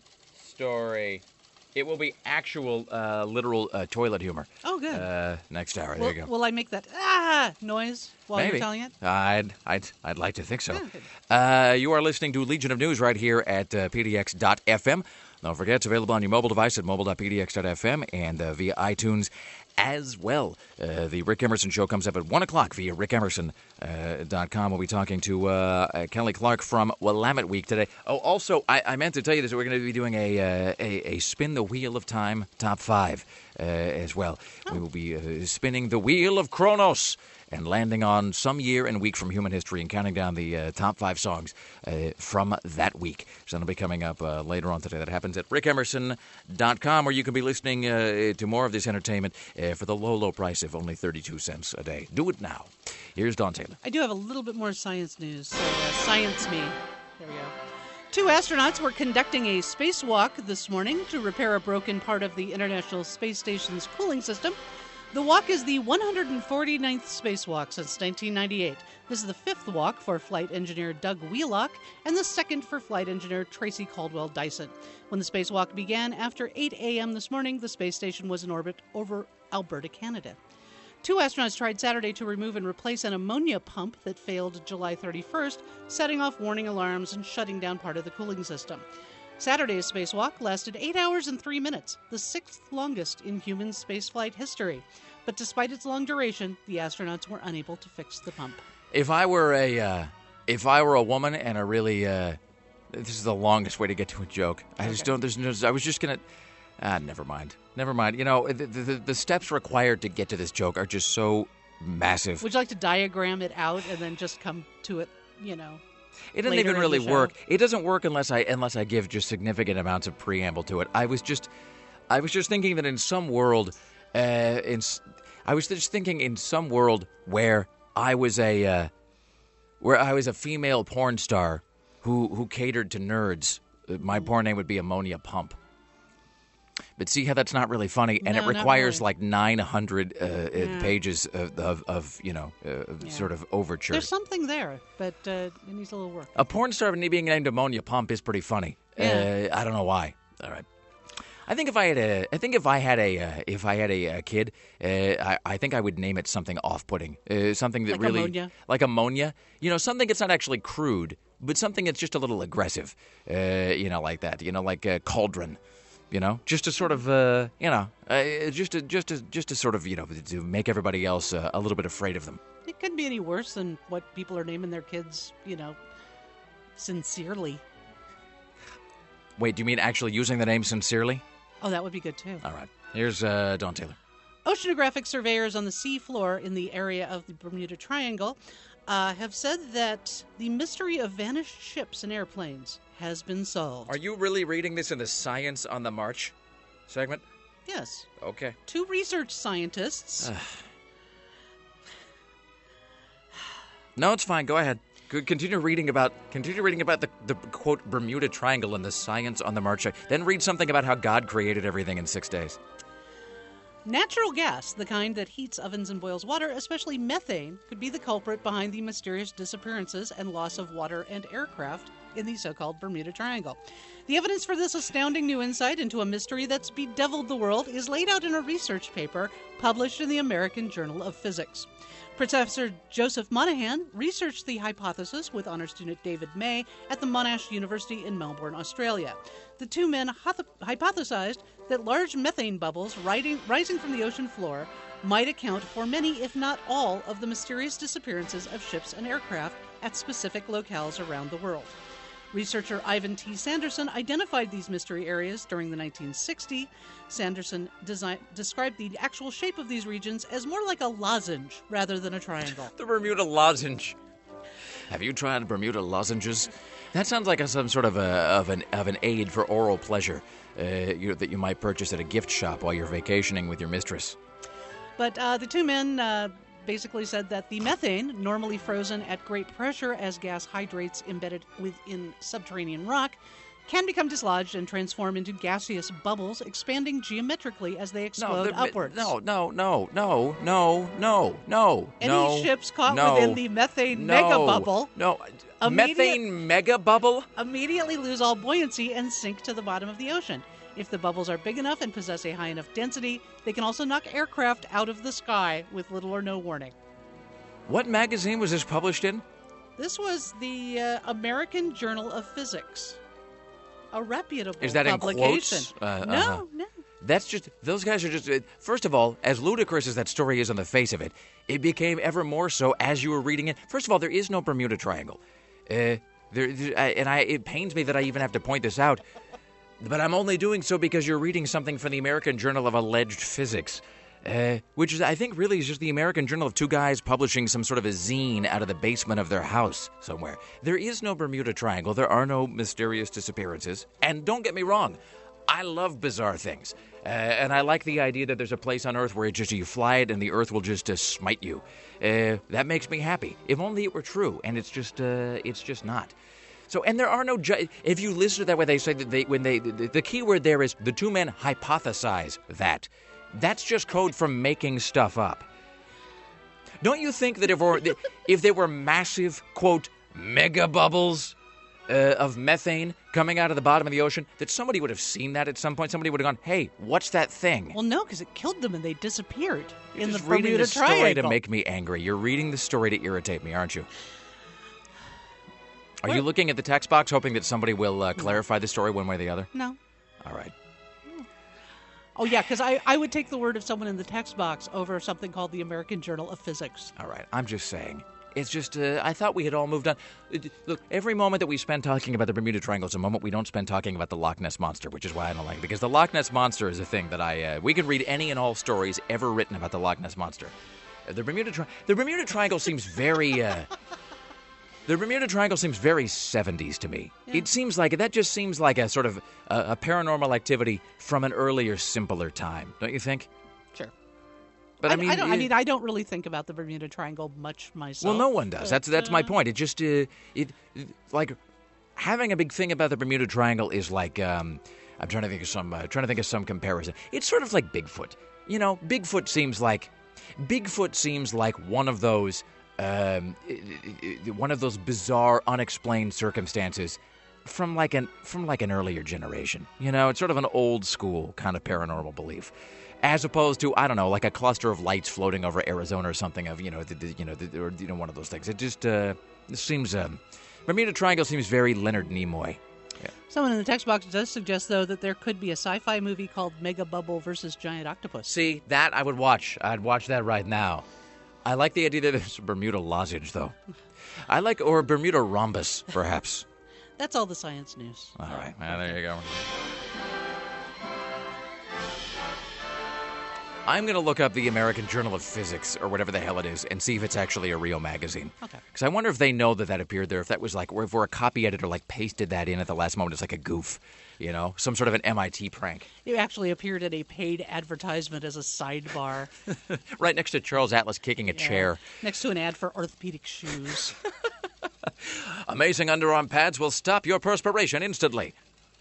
story. It will be actual, uh, literal uh, toilet humor. Oh, good. Uh, next hour. will, there you go. will I make that ah noise while Maybe. you're telling it? I'd, I'd, I'd like to think so. Yeah, good. Uh, you are listening to Legion of News right here at uh, P D X dot F M. Don't forget, it's available on your mobile device at mobile dot P D X dot F M and uh, via iTunes as well. Uh, the Rick Emerson Show comes up at one o'clock via rick emerson dot com. We'll be talking to uh, uh, Kelly Clark from Willamette Week today. Oh, also, I, I meant to tell you this. We're going to be doing a, uh, a, a Spin the Wheel of Time top five uh, as well. We will be uh, spinning the Wheel of Kronos and landing on some year and week from human history and counting down the uh, top five songs uh, from that week. So that'll be coming up uh, later on today. That happens at rick emerson dot com, where you can be listening uh, to more of this entertainment uh, for the low, low price of only thirty-two cents a day. Do it now. Here's Don Taylor. I do have a little bit more science news, so uh, science me. There we go. Two astronauts were conducting a spacewalk this morning to repair a broken part of the International Space Station's cooling system. The walk is the one hundred forty-ninth spacewalk since nineteen ninety-eight. This is the fifth walk for flight engineer Doug Wheelock and the second for flight engineer Tracy Caldwell Dyson. When the spacewalk began after eight a.m. this morning, the space station was in orbit over Alberta, Canada. Two astronauts tried Saturday to remove and replace an ammonia pump that failed July thirty-first, setting off warning alarms and shutting down part of the cooling system. Saturday's spacewalk lasted eight hours and three minutes, the sixth longest in human spaceflight history. But despite its long duration, the astronauts were unable to fix the pump. If I were a, uh, if I were a woman and a really, uh, this is the longest way to get to a joke. I just Okay. don't. There's no. I was just gonna. Ah, never mind. Never mind. You know, the, the the steps required to get to this joke are just so massive. Would you like to diagram it out and then just come to it, you know? It doesn't later even in really the show? work. It doesn't work unless I unless I give just significant amounts of preamble to it. I was just, I was just thinking that in some world, uh, in, s- I was just thinking in some world where I was a, uh, where I was a female porn star who who catered to nerds. uh, My porn name would be Ammonia Pump. But see how that's not really funny, and No, it not requires really. like nine hundred uh, uh, Yeah. pages of, of, of you know, uh, Yeah. sort of overture. There's something there, but uh, it needs a little work. A porn star being named Ammonia Pump is pretty funny. Yeah. Uh, I don't know why. All right. I think if I had a, I think if I had a, uh, if I had a, a kid, uh, I, I think I would name it something off-putting, uh, something that Like really, ammonia? like ammonia. You know, something that's not actually crude, but something that's just a little aggressive. Uh, you know, like that. You know, like uh, cauldron. You know, just to sort of, uh, you know, uh, just to, just to, just to sort of, you know, to make everybody else uh, a little bit afraid of them. It couldn't be any worse than what people are naming their kids, you know, sincerely. Wait, do you mean actually using the name sincerely? Oh, that would be good too. All right. Here's uh, Don Taylor. Oceanographic surveyors on the sea floor in the area of the Bermuda Triangle uh, have said that the mystery of vanished ships and airplanes has been solved. Are you really reading this in the Science on the March segment? Yes. Okay. Two research scientists. No, it's fine. Go ahead. Good. Continue reading about continue reading about the, the quote Bermuda Triangle and the Science on the March. Then read something about how God created everything in six days. Natural gas, the kind that heats ovens and boils water, especially methane, could be the culprit behind the mysterious disappearances and loss of water and aircraft in the so-called Bermuda Triangle. The evidence for this astounding new insight into a mystery that's bedeviled the world is laid out in a research paper published in the American Journal of Physics. Professor Joseph Monahan researched the hypothesis with honor student David May at the Monash University in Melbourne, Australia. The two men hypo- hypothesized that large methane bubbles riding, rising from the ocean floor might account for many, if not all, of the mysterious disappearances of ships and aircraft at specific locales around the world. Researcher Ivan T. Sanderson identified these mystery areas during the nineteen sixties. Sanderson design- described the actual shape of these regions as more like a lozenge rather than a triangle. The Bermuda lozenge. Have you tried Bermuda lozenges? That sounds like a, some sort of a of an of an aid for oral pleasure uh, you, that you might purchase at a gift shop while you're vacationing with your mistress. But uh, the two men uh, basically said that the methane, normally frozen at great pressure as gas hydrates embedded within subterranean rock, can become dislodged and transform into gaseous bubbles, expanding geometrically as they explode no, upwards. No, no, no, no, no, no, no, Any no, ships caught no, within the methane no, mega bubble no, Immediate- methane mega bubble? immediately lose all buoyancy and sink to the bottom of the ocean. If the bubbles are big enough and possess a high enough density, they can also knock aircraft out of the sky with little or no warning. What magazine was this published in? This was the uh, American Journal of Physics. A reputable Is that in publication. quotes? Uh, no, uh-huh. no. That's just, those guys are just, uh, first of all, as ludicrous as that story is on the face of it, it became ever more so as you were reading it. First of all, there is no Bermuda Triangle. Uh, there, there I, and I, it pains me that I even have to point this out, but I'm only doing so because you're reading something from the American Journal of Alleged Physics, uh, which is, I think, really is just the American Journal of two guys publishing some sort of a zine out of the basement of their house somewhere. There is no Bermuda Triangle. There are no mysterious disappearances. And don't get me wrong, I love bizarre things. Uh, and I like the idea that there's a place on Earth where it just you fly it and the Earth will just uh, smite you. Uh, that makes me happy. If only it were true, and it's just uh, it's just not. So, and there are no. Ju- if you listen to that, where they say that they when they the, the key word there is the two men hypothesize that. That's just code for making stuff up. Don't you think that if were, if there were massive quote mega bubbles Uh, of methane coming out of the bottom of the ocean, that somebody would have seen that at some point. Somebody would have gone, hey, what's that thing? Well, no, because it killed them and they disappeared You're in just the reading Bermuda the story Triangle. to make me angry. You're reading the story to irritate me, aren't you? Are What? you looking at the text box hoping that somebody will uh, clarify the story one way or the other? No. All right. Oh, yeah, because I, I would take the word of someone in the text box over something called the American Journal of Physics. All right. I'm just saying. It's just, uh, I thought we had all moved on. It- Look, every moment that we spend talking about the Bermuda Triangle is a moment we don't spend talking about the Loch Ness Monster, which is why I don't like it. Because the Loch Ness Monster is a thing that I, uh, we can read any and all stories ever written about the Loch Ness Monster. Uh, the Bermuda Tri- the Bermuda Triangle seems very, uh, the Bermuda Triangle seems very seventies to me. Yeah. It seems like, that just seems like a sort of a, a paranormal activity from an earlier, simpler time, don't you think? Sure. But I, I mean, I, don't, I it- mean, I don't really think about the Bermuda Triangle much myself. Well, no one does. but, That's that's my uh, point. It just uh, it, it like having a big thing about the Bermuda Triangle is like um, I'm trying to think of some uh, trying to think of some comparison. It's sort of like Bigfoot. You know, Bigfoot seems like Bigfoot seems like one of those um, one of those bizarre, unexplained circumstances from like an from like an earlier generation. You know, it's sort of an old school kind of paranormal belief. As opposed to, I don't know, like a cluster of lights floating over Arizona or something of, you know, the, the, you know, the, or you know, one of those things. It just uh, it seems um, Bermuda Triangle seems very Leonard Nimoy. Someone in the text box does suggest, though, that there could be a sci-fi movie called Mega Bubble versus Giant Octopus. See, that I would watch. I'd watch that right now. I like the idea that there's a Bermuda lozenge, though. I like, or a Bermuda rhombus, perhaps. That's all the science news. All right, well, there you go. I'm going to look up the American Journal of Physics, or whatever the hell it is, and see if it's actually a real magazine. Okay. Because I wonder if they know that that appeared there, if that was like, or if we're a copy editor like pasted that in at the last moment. It's like a goof, you know, some sort of an M I T prank. It actually appeared in a paid advertisement as a sidebar. Right next to Charles Atlas kicking a Yeah. chair. Next to an ad for orthopedic shoes. Amazing underarm pads will stop your perspiration instantly.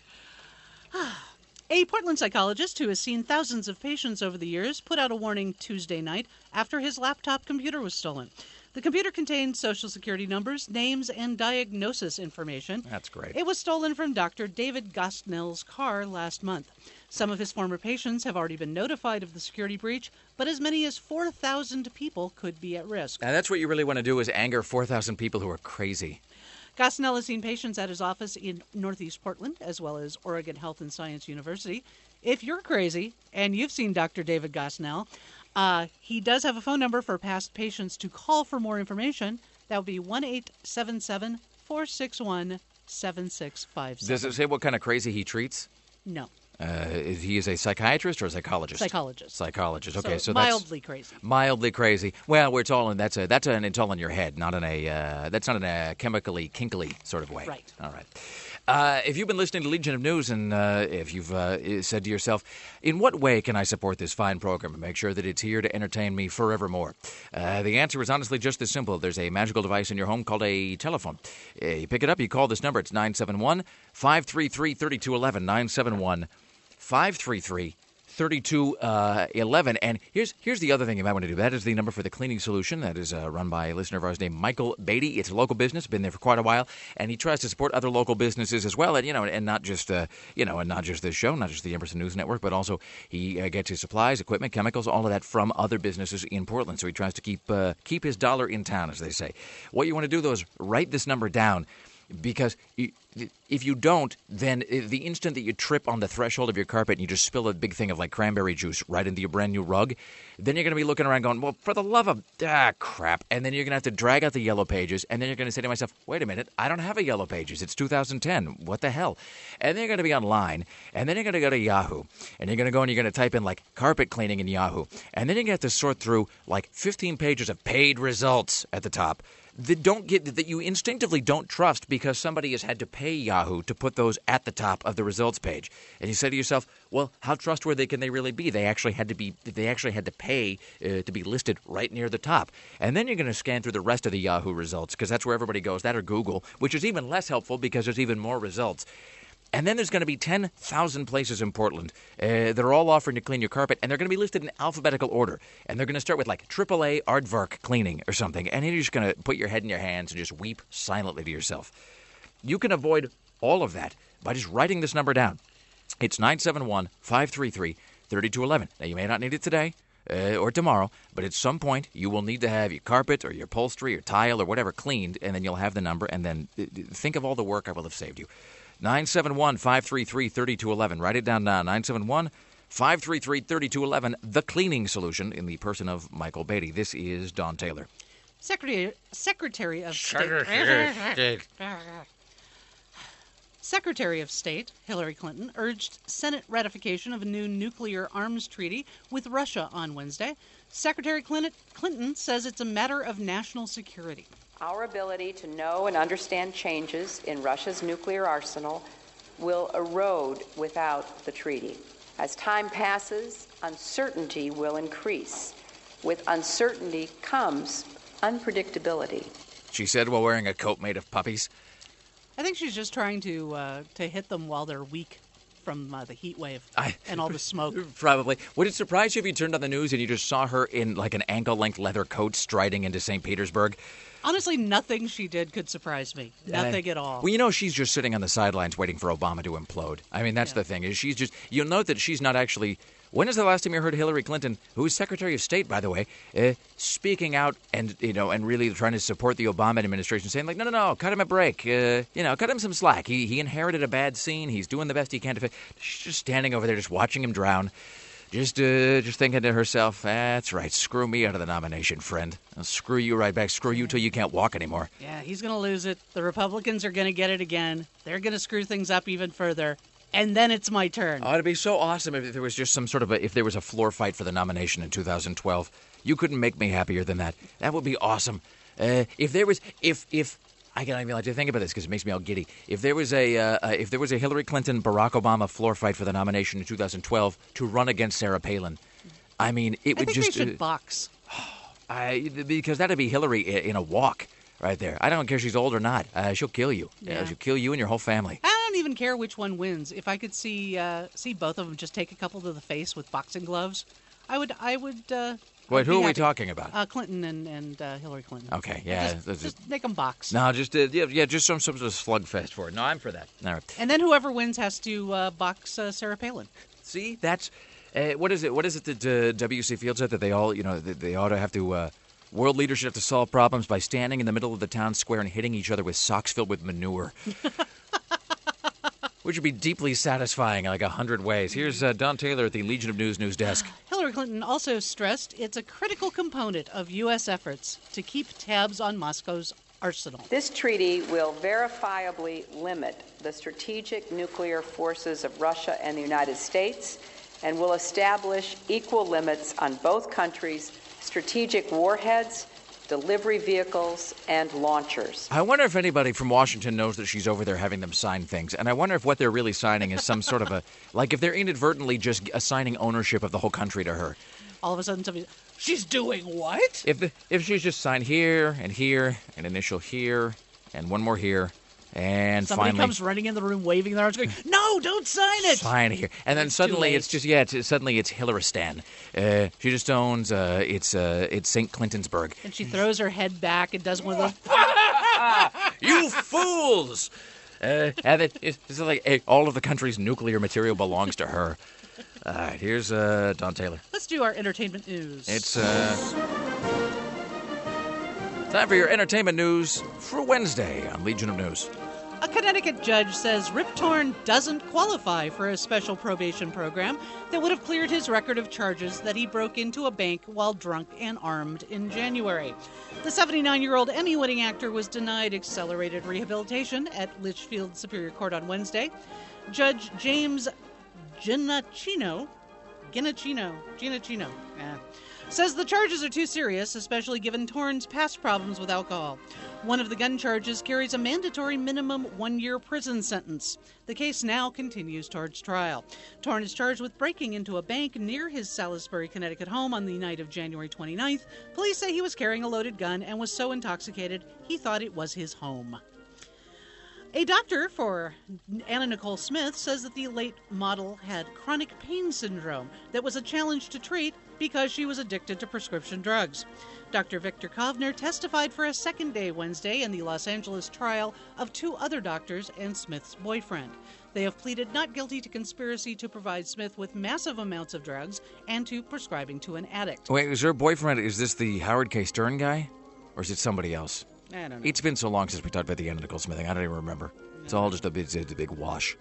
A Portland psychologist who has seen thousands of patients over the years put out a warning Tuesday night after his laptop computer was stolen. The computer contained Social Security numbers, names, and diagnosis information. That's great. It was stolen from Doctor David Gosnell's car last month. Some of his former patients have already been notified of the security breach, but as many as four thousand people could be at risk. Now, that's what you really want to do, is anger four thousand people who are crazy. Gosnell has seen patients at his office in Northeast Portland, as well as Oregon Health and Science University. If you're crazy and you've seen Doctor David Gosnell, uh, he does have a phone number for past patients to call for more information. That would be one eight seven seven, four six one, seven six five seven. Does it say what kind of crazy he treats? No. Uh, is he is a psychiatrist or a psychologist? Psychologist. Psychologist. Okay, so, so that's mildly crazy. Mildly crazy. Well, it's all in that's a that's an it's all in your head, not in a uh, that's not in a chemically kinkily sort of way. Right. All right. Uh, if you've been listening to Legion of News and uh, if you've uh, said to yourself, in what way can I support this fine program and make sure that it's here to entertain me forevermore? Uh, the answer is honestly just this simple. There's a magical device in your home called a telephone. Uh, you pick it up, you call this number. It's nine seven one, five three three, three two one one, nine seven one, five three three, three two one one. And here's here's the other thing you might want to do. That is the number for the cleaning solution. That is uh, run by a listener of ours named Michael Beatty. It's a local business, been there for quite a while, and he tries to support other local businesses as well. And you know, and not just uh, you know, and not just this show, not just the Emerson News Network, but also he uh, gets his supplies, equipment, chemicals, all of that from other businesses in Portland. So he tries to keep uh, keep his dollar in town, as they say. What you want to do though is write this number down. Because if you don't, then the instant that you trip on the threshold of your carpet and you just spill a big thing of like cranberry juice right into your brand new rug, then you're going to be looking around going, well, for the love of, ah, crap. And then you're going to have to drag out the yellow pages. And then you're going to say to myself, wait a minute, I don't have a yellow pages. It's two thousand ten. What the hell? And then you're going to be online. And then you're going to go to Yahoo. And you're going to go and you're going to type in like carpet cleaning in Yahoo. And then you're going to have to sort through like fifteen pages of paid results at the top. That don't get that you instinctively don't trust because somebody has had to pay Yahoo to put those at the top of the results page, and you say to yourself, "Well, how trustworthy can they really be? They actually had to be. They actually had to pay uh, to be listed right near the top." And then you're going to scan through the rest of the Yahoo results because that's where everybody goes. That or Google, which is even less helpful because there's even more results. And then there's going to be ten thousand places in Portland uh, that are all offering to clean your carpet, and they're going to be listed in alphabetical order. And they're going to start with like triple A Aardvark Cleaning or something, and then you're just going to put your head in your hands and just weep silently to yourself. You can avoid all of that by just writing this number down. It's nine seven one, five three three, three two one one. Now, you may not need it today uh, or tomorrow, but at some point you will need to have your carpet or your upholstery or tile or whatever cleaned, and then you'll have the number, and then uh, think of all the work I will have saved you. nine seven one, five three three, three two one one. Write it down now. nine seven one, five three three, three two one one. The cleaning solution in the person of Michael Beatty. This is Don Taylor. Secretary, Secretary of Secretary State. Secretary of State Hillary Clinton urged Senate ratification of a new nuclear arms treaty with Russia on Wednesday. Secretary Clinton says it's a matter of national security. Our ability to know and understand changes in Russia's nuclear arsenal will erode without the treaty. As time passes, uncertainty will increase. With uncertainty comes unpredictability. She said while wearing a coat made of puppies. I think she's just trying to uh, to hit them while they're weak from uh, the heat wave I, and all the smoke. Probably. Would it surprise you if you turned on the news and you just saw her in like an ankle-length leather coat striding into Saint Petersburg? Honestly, nothing she did could surprise me. Nothing uh, at all. Well, you know, she's just sitting on the sidelines waiting for Obama to implode. I mean, that's yeah. the thing. Is she's just. You'll note that she's not actually. When is the last time you heard Hillary Clinton, who is Secretary of State, by the way, uh, speaking out and you know and really trying to support the Obama administration, saying like, no, no, no, cut him a break, uh, you know, cut him some slack. He he inherited a bad scene. He's doing the best he can to fit. She's just standing over there, just watching him drown. Just uh, just thinking to herself, that's right, screw me out of the nomination, friend. I'll screw you right back. Screw you till you can't walk anymore. Yeah, he's going to lose it. The Republicans are going to get it again. They're going to screw things up even further. And then it's my turn. Oh, it'd be so awesome if there was just some sort of a, if there was a floor fight for the nomination in two thousand twelve. You couldn't make me happier than that. That would be awesome. Uh, if there was, if, if, I can't even like to think about this because it makes me all giddy. If there was a uh, uh, if there was a Hillary Clinton Barack Obama floor fight for the nomination in two thousand twelve to run against Sarah Palin, I mean it I would think just they should uh, box. I because that'd be Hillary in a walk right there. I don't care if she's old or not. Uh, she'll kill you. Yeah. Uh, she'll kill you and your whole family. I don't even care which one wins. If I could see uh, see both of them just take a couple to the face with boxing gloves, I would. I would. Uh, Wait, I'd who be are we happy. talking about? Uh, Clinton and and uh, Hillary Clinton. Okay, yeah, Just, that's just just- make them box. No, just uh, yeah, yeah, just some some sort of slugfest for it. No, I'm for that. All right. And then whoever wins has to uh, box uh, Sarah Palin. See, that's uh, what is it? What is it that uh, W C Field said that they all, you know, they, they ought to have to. Uh, world leaders should have to solve problems by standing in the middle of the town square and hitting each other with socks filled with manure. Which would be deeply satisfying in like a hundred ways. Here's uh, Don Taylor at the Legion of News news desk. Hillary Hillary Clinton also stressed it's a critical component of U S efforts to keep tabs on Moscow's arsenal. This treaty will verifiably limit the strategic nuclear forces of Russia and the United States and will establish equal limits on both countries' strategic warheads, delivery vehicles, and launchers. I wonder if anybody from Washington knows that she's over there having them sign things. And I wonder if what they're really signing is some sort of a, like if they're inadvertently just assigning ownership of the whole country to her. All of a sudden, somebody, she's doing what? If the, if she's just signed here and here, an initial here, and one more here, and Somebody finally comes running in the room waving their arms going, no, don't sign it! sign here. And then It's suddenly too late. it's just, yeah, it's, suddenly it's Hillaristan. Uh, she just owns, uh, it's uh, it's Saint Clintonsburg. And she throws her head back and does one of those. You fools! Uh, and it, it's like hey, all of the country's nuclear material belongs to her. All right, here's uh, Don Taylor. Let's do our entertainment news. It's uh, time for your entertainment news for Wednesday on Legion of News. A Connecticut judge says Rip Torn doesn't qualify for a special probation program that would have cleared his record of charges that he broke into a bank while drunk and armed in January. The seventy-nine-year-old Emmy-winning actor was denied accelerated rehabilitation at Litchfield Superior Court on Wednesday. Judge James Giannacino, Giannacino, Giannacino, eh, says the charges are too serious, especially given Torn's past problems with alcohol. One of the gun charges carries a mandatory minimum one-year prison sentence. The case now continues towards trial. Torn is charged with breaking into a bank near his Salisbury, Connecticut home on the night of January twenty-ninth. Police say he was carrying a loaded gun and was so intoxicated he thought it was his home. A doctor for Anna Nicole Smith says that the late model had chronic pain syndrome that was a challenge to treat because she was addicted to prescription drugs. Doctor Victor Kovner testified for a second day Wednesday in the Los Angeles trial of two other doctors and Smith's boyfriend. They have pleaded not guilty to conspiracy to provide Smith with massive amounts of drugs and to prescribing to an addict. Wait, is her boyfriend, is this the Howard K. Stern guy? Or is it somebody else? I don't know. It's been so long since we talked about the Anna Nicole Smith thing, I don't even remember. It's all just a big, it's a big wash.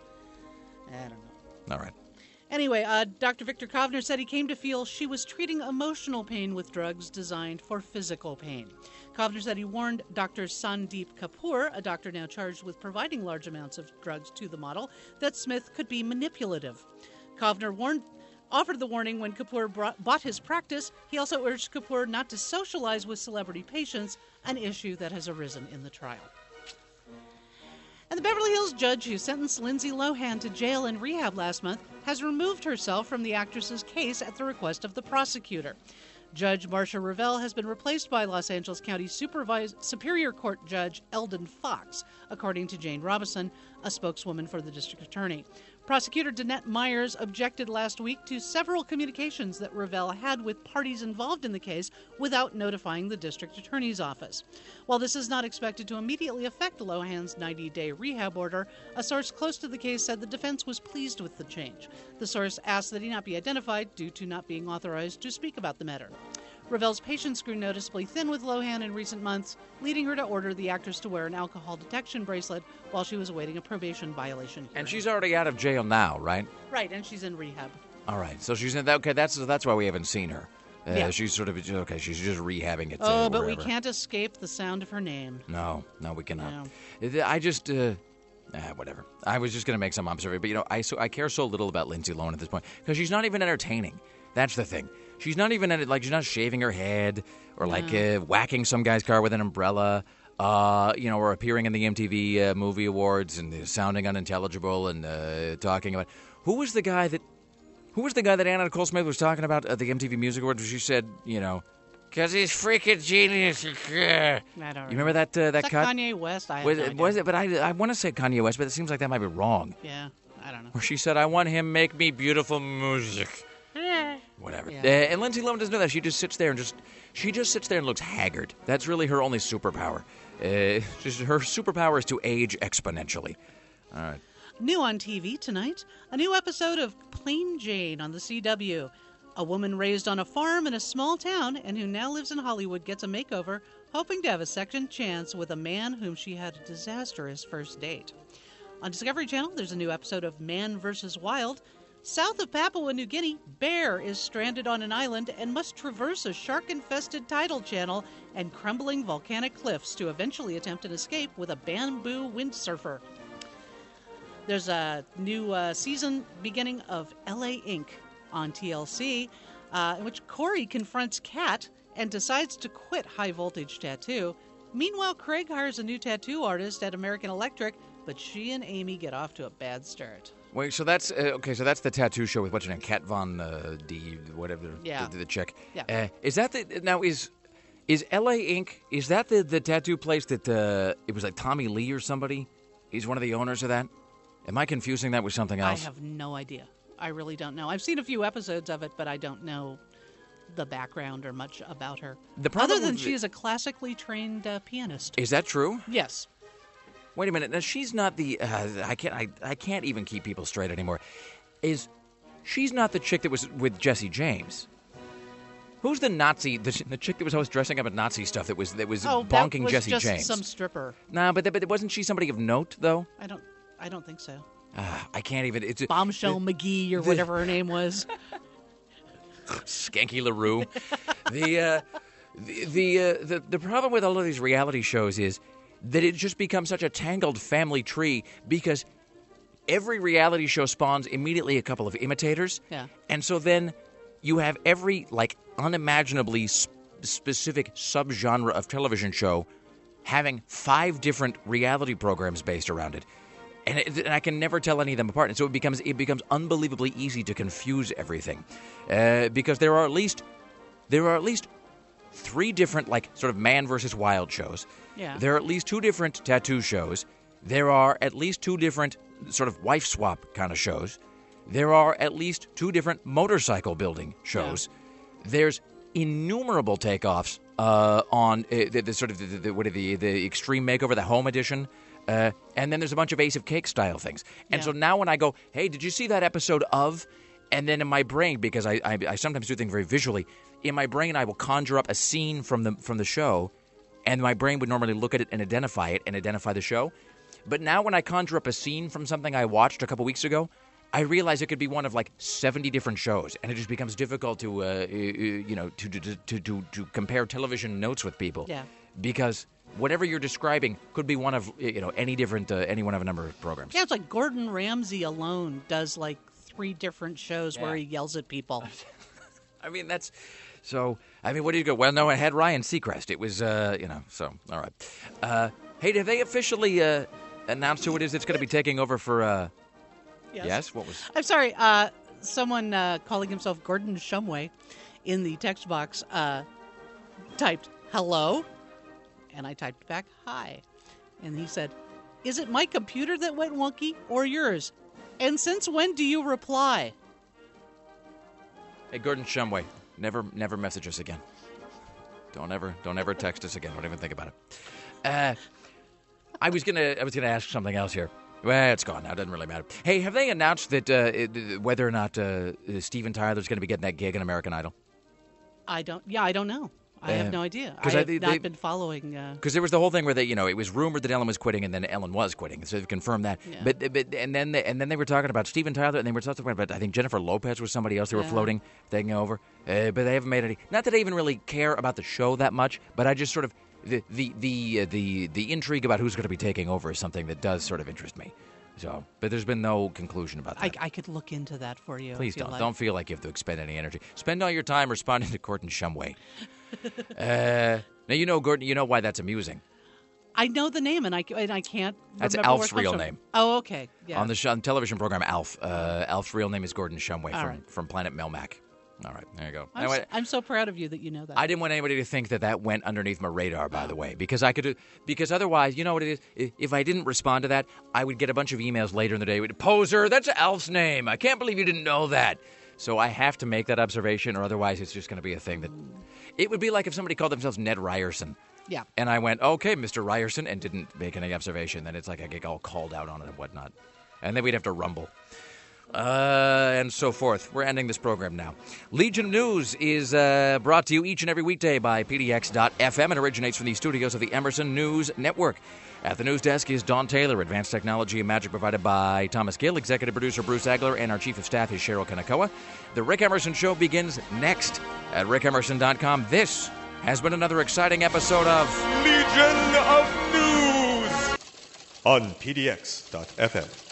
I don't know. All right. Anyway, uh, Doctor Victor Kovner said he came to feel she was treating emotional pain with drugs designed for physical pain. Kovner said he warned Doctor Sandeep Kapoor, a doctor now charged with providing large amounts of drugs to the model, that Smith could be manipulative. Kovner warned, offered the warning when Kapoor brought, bought his practice. He also urged Kapoor not to socialize with celebrity patients, an issue that has arisen in the trial. And the Beverly Hills judge who sentenced Lindsay Lohan to jail and rehab last month has removed herself from the actress's case at the request of the prosecutor. Judge Marcia Revelle has been replaced by Los Angeles County Supervis- Superior Court Judge Eldon Fox, according to Jane Robison, a spokeswoman for the district attorney. Prosecutor Danette Myers objected last week to several communications that Revelle had with parties involved in the case without notifying the district attorney's office. While this is not expected to immediately affect Lohan's ninety-day rehab order, a source close to the case said the defense was pleased with the change. The source asked that he not be identified due to not being authorized to speak about the matter. Revelle's patience grew noticeably thin with Lohan in recent months, leading her to order the actress to wear an alcohol detection bracelet while she was awaiting a probation violation hearing. And she's already out of jail now, right? Right, and she's in rehab. All right. So she's in, okay, that's that's why we haven't seen her. Uh, Yeah. She's sort of, okay, she's just rehabbing it. Oh, uh, but we wherever. can't escape the sound of her name. No, no, we cannot. No. I just, uh, ah, whatever. I was just going to make some observation, but you know, I so I care so little about Lindsay Lohan at this point because she's not even entertaining. That's the thing. She's not even ed- like she's not shaving her head or like uh, whacking some guy's car with an umbrella. Uh, you know, or appearing in the M T V uh, Movie Awards and uh, sounding unintelligible and uh, talking about who was the guy that who was the guy that Anna Nicole Smith was talking about at the M T V Music Awards? Where she said, you know, because he's freaking genius. You I don't remember that uh, that Is that cut? Kanye West? I have Was no it, idea. was it? But I, I want to say Kanye West, but it seems like that might be wrong. Yeah, I don't know. Where she said, I want him make me beautiful music. Whatever. Yeah. Uh, and Lindsay Lohan doesn't do that. She just sits there and just, she just sits there and looks haggard. That's really her only superpower. Uh, just her superpower is to age exponentially. All right. New on T V tonight, a new episode of Plain Jane on the C W. A woman raised on a farm in a small town and who now lives in Hollywood gets a makeover, hoping to have a second chance with a man whom she had a disastrous first date. On Discovery Channel, there's a new episode of Man versus Wild. South of Papua New Guinea, bear is stranded on an island and must traverse a shark-infested tidal channel and crumbling volcanic cliffs to eventually attempt an escape with a bamboo windsurfer. There's a new uh, season beginning of L A Ink on T L C, uh, in which Corey confronts Kat and decides to quit High Voltage Tattoo. Meanwhile, Craig hires a new tattoo artist at American Electric, but she and Amy get off to a bad start. Wait, so that's uh, okay. So that's the tattoo show with what's her name, Kat Von uh, D, whatever. Yeah. the, the chick. Yeah. Uh, is that the now is is L A Ink? Is that the, the tattoo place that uh, it was like Tommy Lee or somebody? He's one of the owners of that. Am I confusing that with something else? I have no idea. I really don't know. I've seen a few episodes of it, but I don't know the background or much about her. The problem Other than with she the- is a classically trained uh, pianist. Is that true? Yes. Wait a minute. Now she's not the. Uh, I can't. I, I can't even keep people straight anymore. Is she's not the chick that was with Jesse James? Who's the Nazi? The, the chick that was always dressing up in Nazi stuff that was that was Oh, bonking that was Jesse just James. some stripper. Nah, but, but wasn't she somebody of note though? I don't. I don't think so. Uh, I can't even. It's Bombshell McGee or whatever her name was. Skanky LaRue. the, uh, the the uh, the the problem with all of these reality shows is that it just becomes such a tangled family tree because every reality show spawns immediately a couple of imitators. Yeah. And so then you have every like unimaginably sp- specific subgenre of television show having five different reality programs based around it. And, it, and I can never tell any of them apart. And so it becomes it becomes unbelievably easy to confuse everything, uh, because there are at least there are at least three different like sort of man versus wild shows. Yeah. There are at least two different tattoo shows. There are at least two different sort of wife swap kind of shows. There are at least two different motorcycle building shows. Yeah. There's innumerable takeoffs uh, on uh, the, the sort of the, the, what are the the extreme makeover, the home edition. Uh, and then there's a bunch of Ace of Cake style things. And Yeah. so now when I go, hey, did you see that episode of? And then in my brain, because I, I I sometimes do things very visually, in my brain I will conjure up a scene from the from the show, and my brain would normally look at it and identify it and identify the show. But now when I conjure up a scene from something I watched a couple weeks ago, I realize it could be one of like seventy different shows, and it just becomes difficult to uh, you know to to, to to to compare television notes with people. Yeah. Because whatever you're describing could be one of you know any different uh, any one of a number of programs. Yeah, it's like Gordon Ramsay alone does like three different shows where he yells at people. I mean that's so. I mean, what do you go? Well, no, it had Ryan Seacrest. It was uh, you know so all right. Uh, hey, did they officially uh, announce who it is that's going to be taking over for? Uh, Yes. yes. What was? I'm sorry. Uh, someone uh, calling himself Gordon Shumway in the text box uh, typed hello, and I typed back hi, and he said, "Is it my computer that went wonky or yours? And since when do you reply?" Hey, Gordon Shumway, never never message us again. Don't ever don't ever text us again. Don't even think about it. Uh, I was gonna I was gonna ask something else here. Well, it's gone now. It doesn't really matter. Hey, have they announced that uh, it, whether or not uh, Steven Tyler's going to be getting that gig in American Idol? I don't. Yeah, I don't know. I Uh, have no idea. I 'cause I- have they- not they- been following. Uh, Because there was the whole thing where they, you know, it was rumored that Ellen was quitting, and then Ellen was quitting, so they've confirmed that. Yeah. But, but and then they, and then they were talking about Steven Tyler, and they were talking about I think Jennifer Lopez was somebody else they were Yeah. floating, taking over. Uh, but they haven't made any. Not that I even really care about the show that much, but I just sort of the the the uh, the, the intrigue about who's going to be taking over is something that does sort of interest me. So, but there's been no conclusion about I, that. I could look into that for you. Please if you don't. like. Don't feel like you have to expend any energy. Spend all your time responding to Gordon Shumway. uh, now you know Gordon. You know why that's amusing. I know the name, and I and I can't. That's remember where Alf's it comes real from. name. Oh, okay. Yeah. On the sh- on television program Alf. Uh, Alf's real name is Gordon Shumway All from, right. from Planet Melmac. All right, there you go. I'm, Anyway, s- I'm so proud of you that you know that. I didn't want anybody to think that that went underneath my radar, by the way, because I could, because otherwise, you know what it is? I- If I didn't respond to that, I would get a bunch of emails later in the day with, Poser, that's Alf's name. I can't believe you didn't know that. So I have to make that observation, or otherwise it's just going to be a thing that, it would be like if somebody called themselves Ned Ryerson. Yeah. And I went, okay, Mister Ryerson, and didn't make any observation. Then it's like I get all called out on it and whatnot. And then we'd have to rumble. Uh, and so forth. We're ending this program now. Legion of News is uh, brought to you each and every weekday by P D X dot F M and originates from the studios of the Emerson News Network. At the news desk is Dawn Taylor. Advanced technology and magic provided by Thomas Gill. Executive producer Bruce Agler, and our chief of staff is Cheryl Kanakoa. The Rick Emerson Show begins next at rick emerson dot com. This has been another exciting episode of Legion of News on P D X dot F M.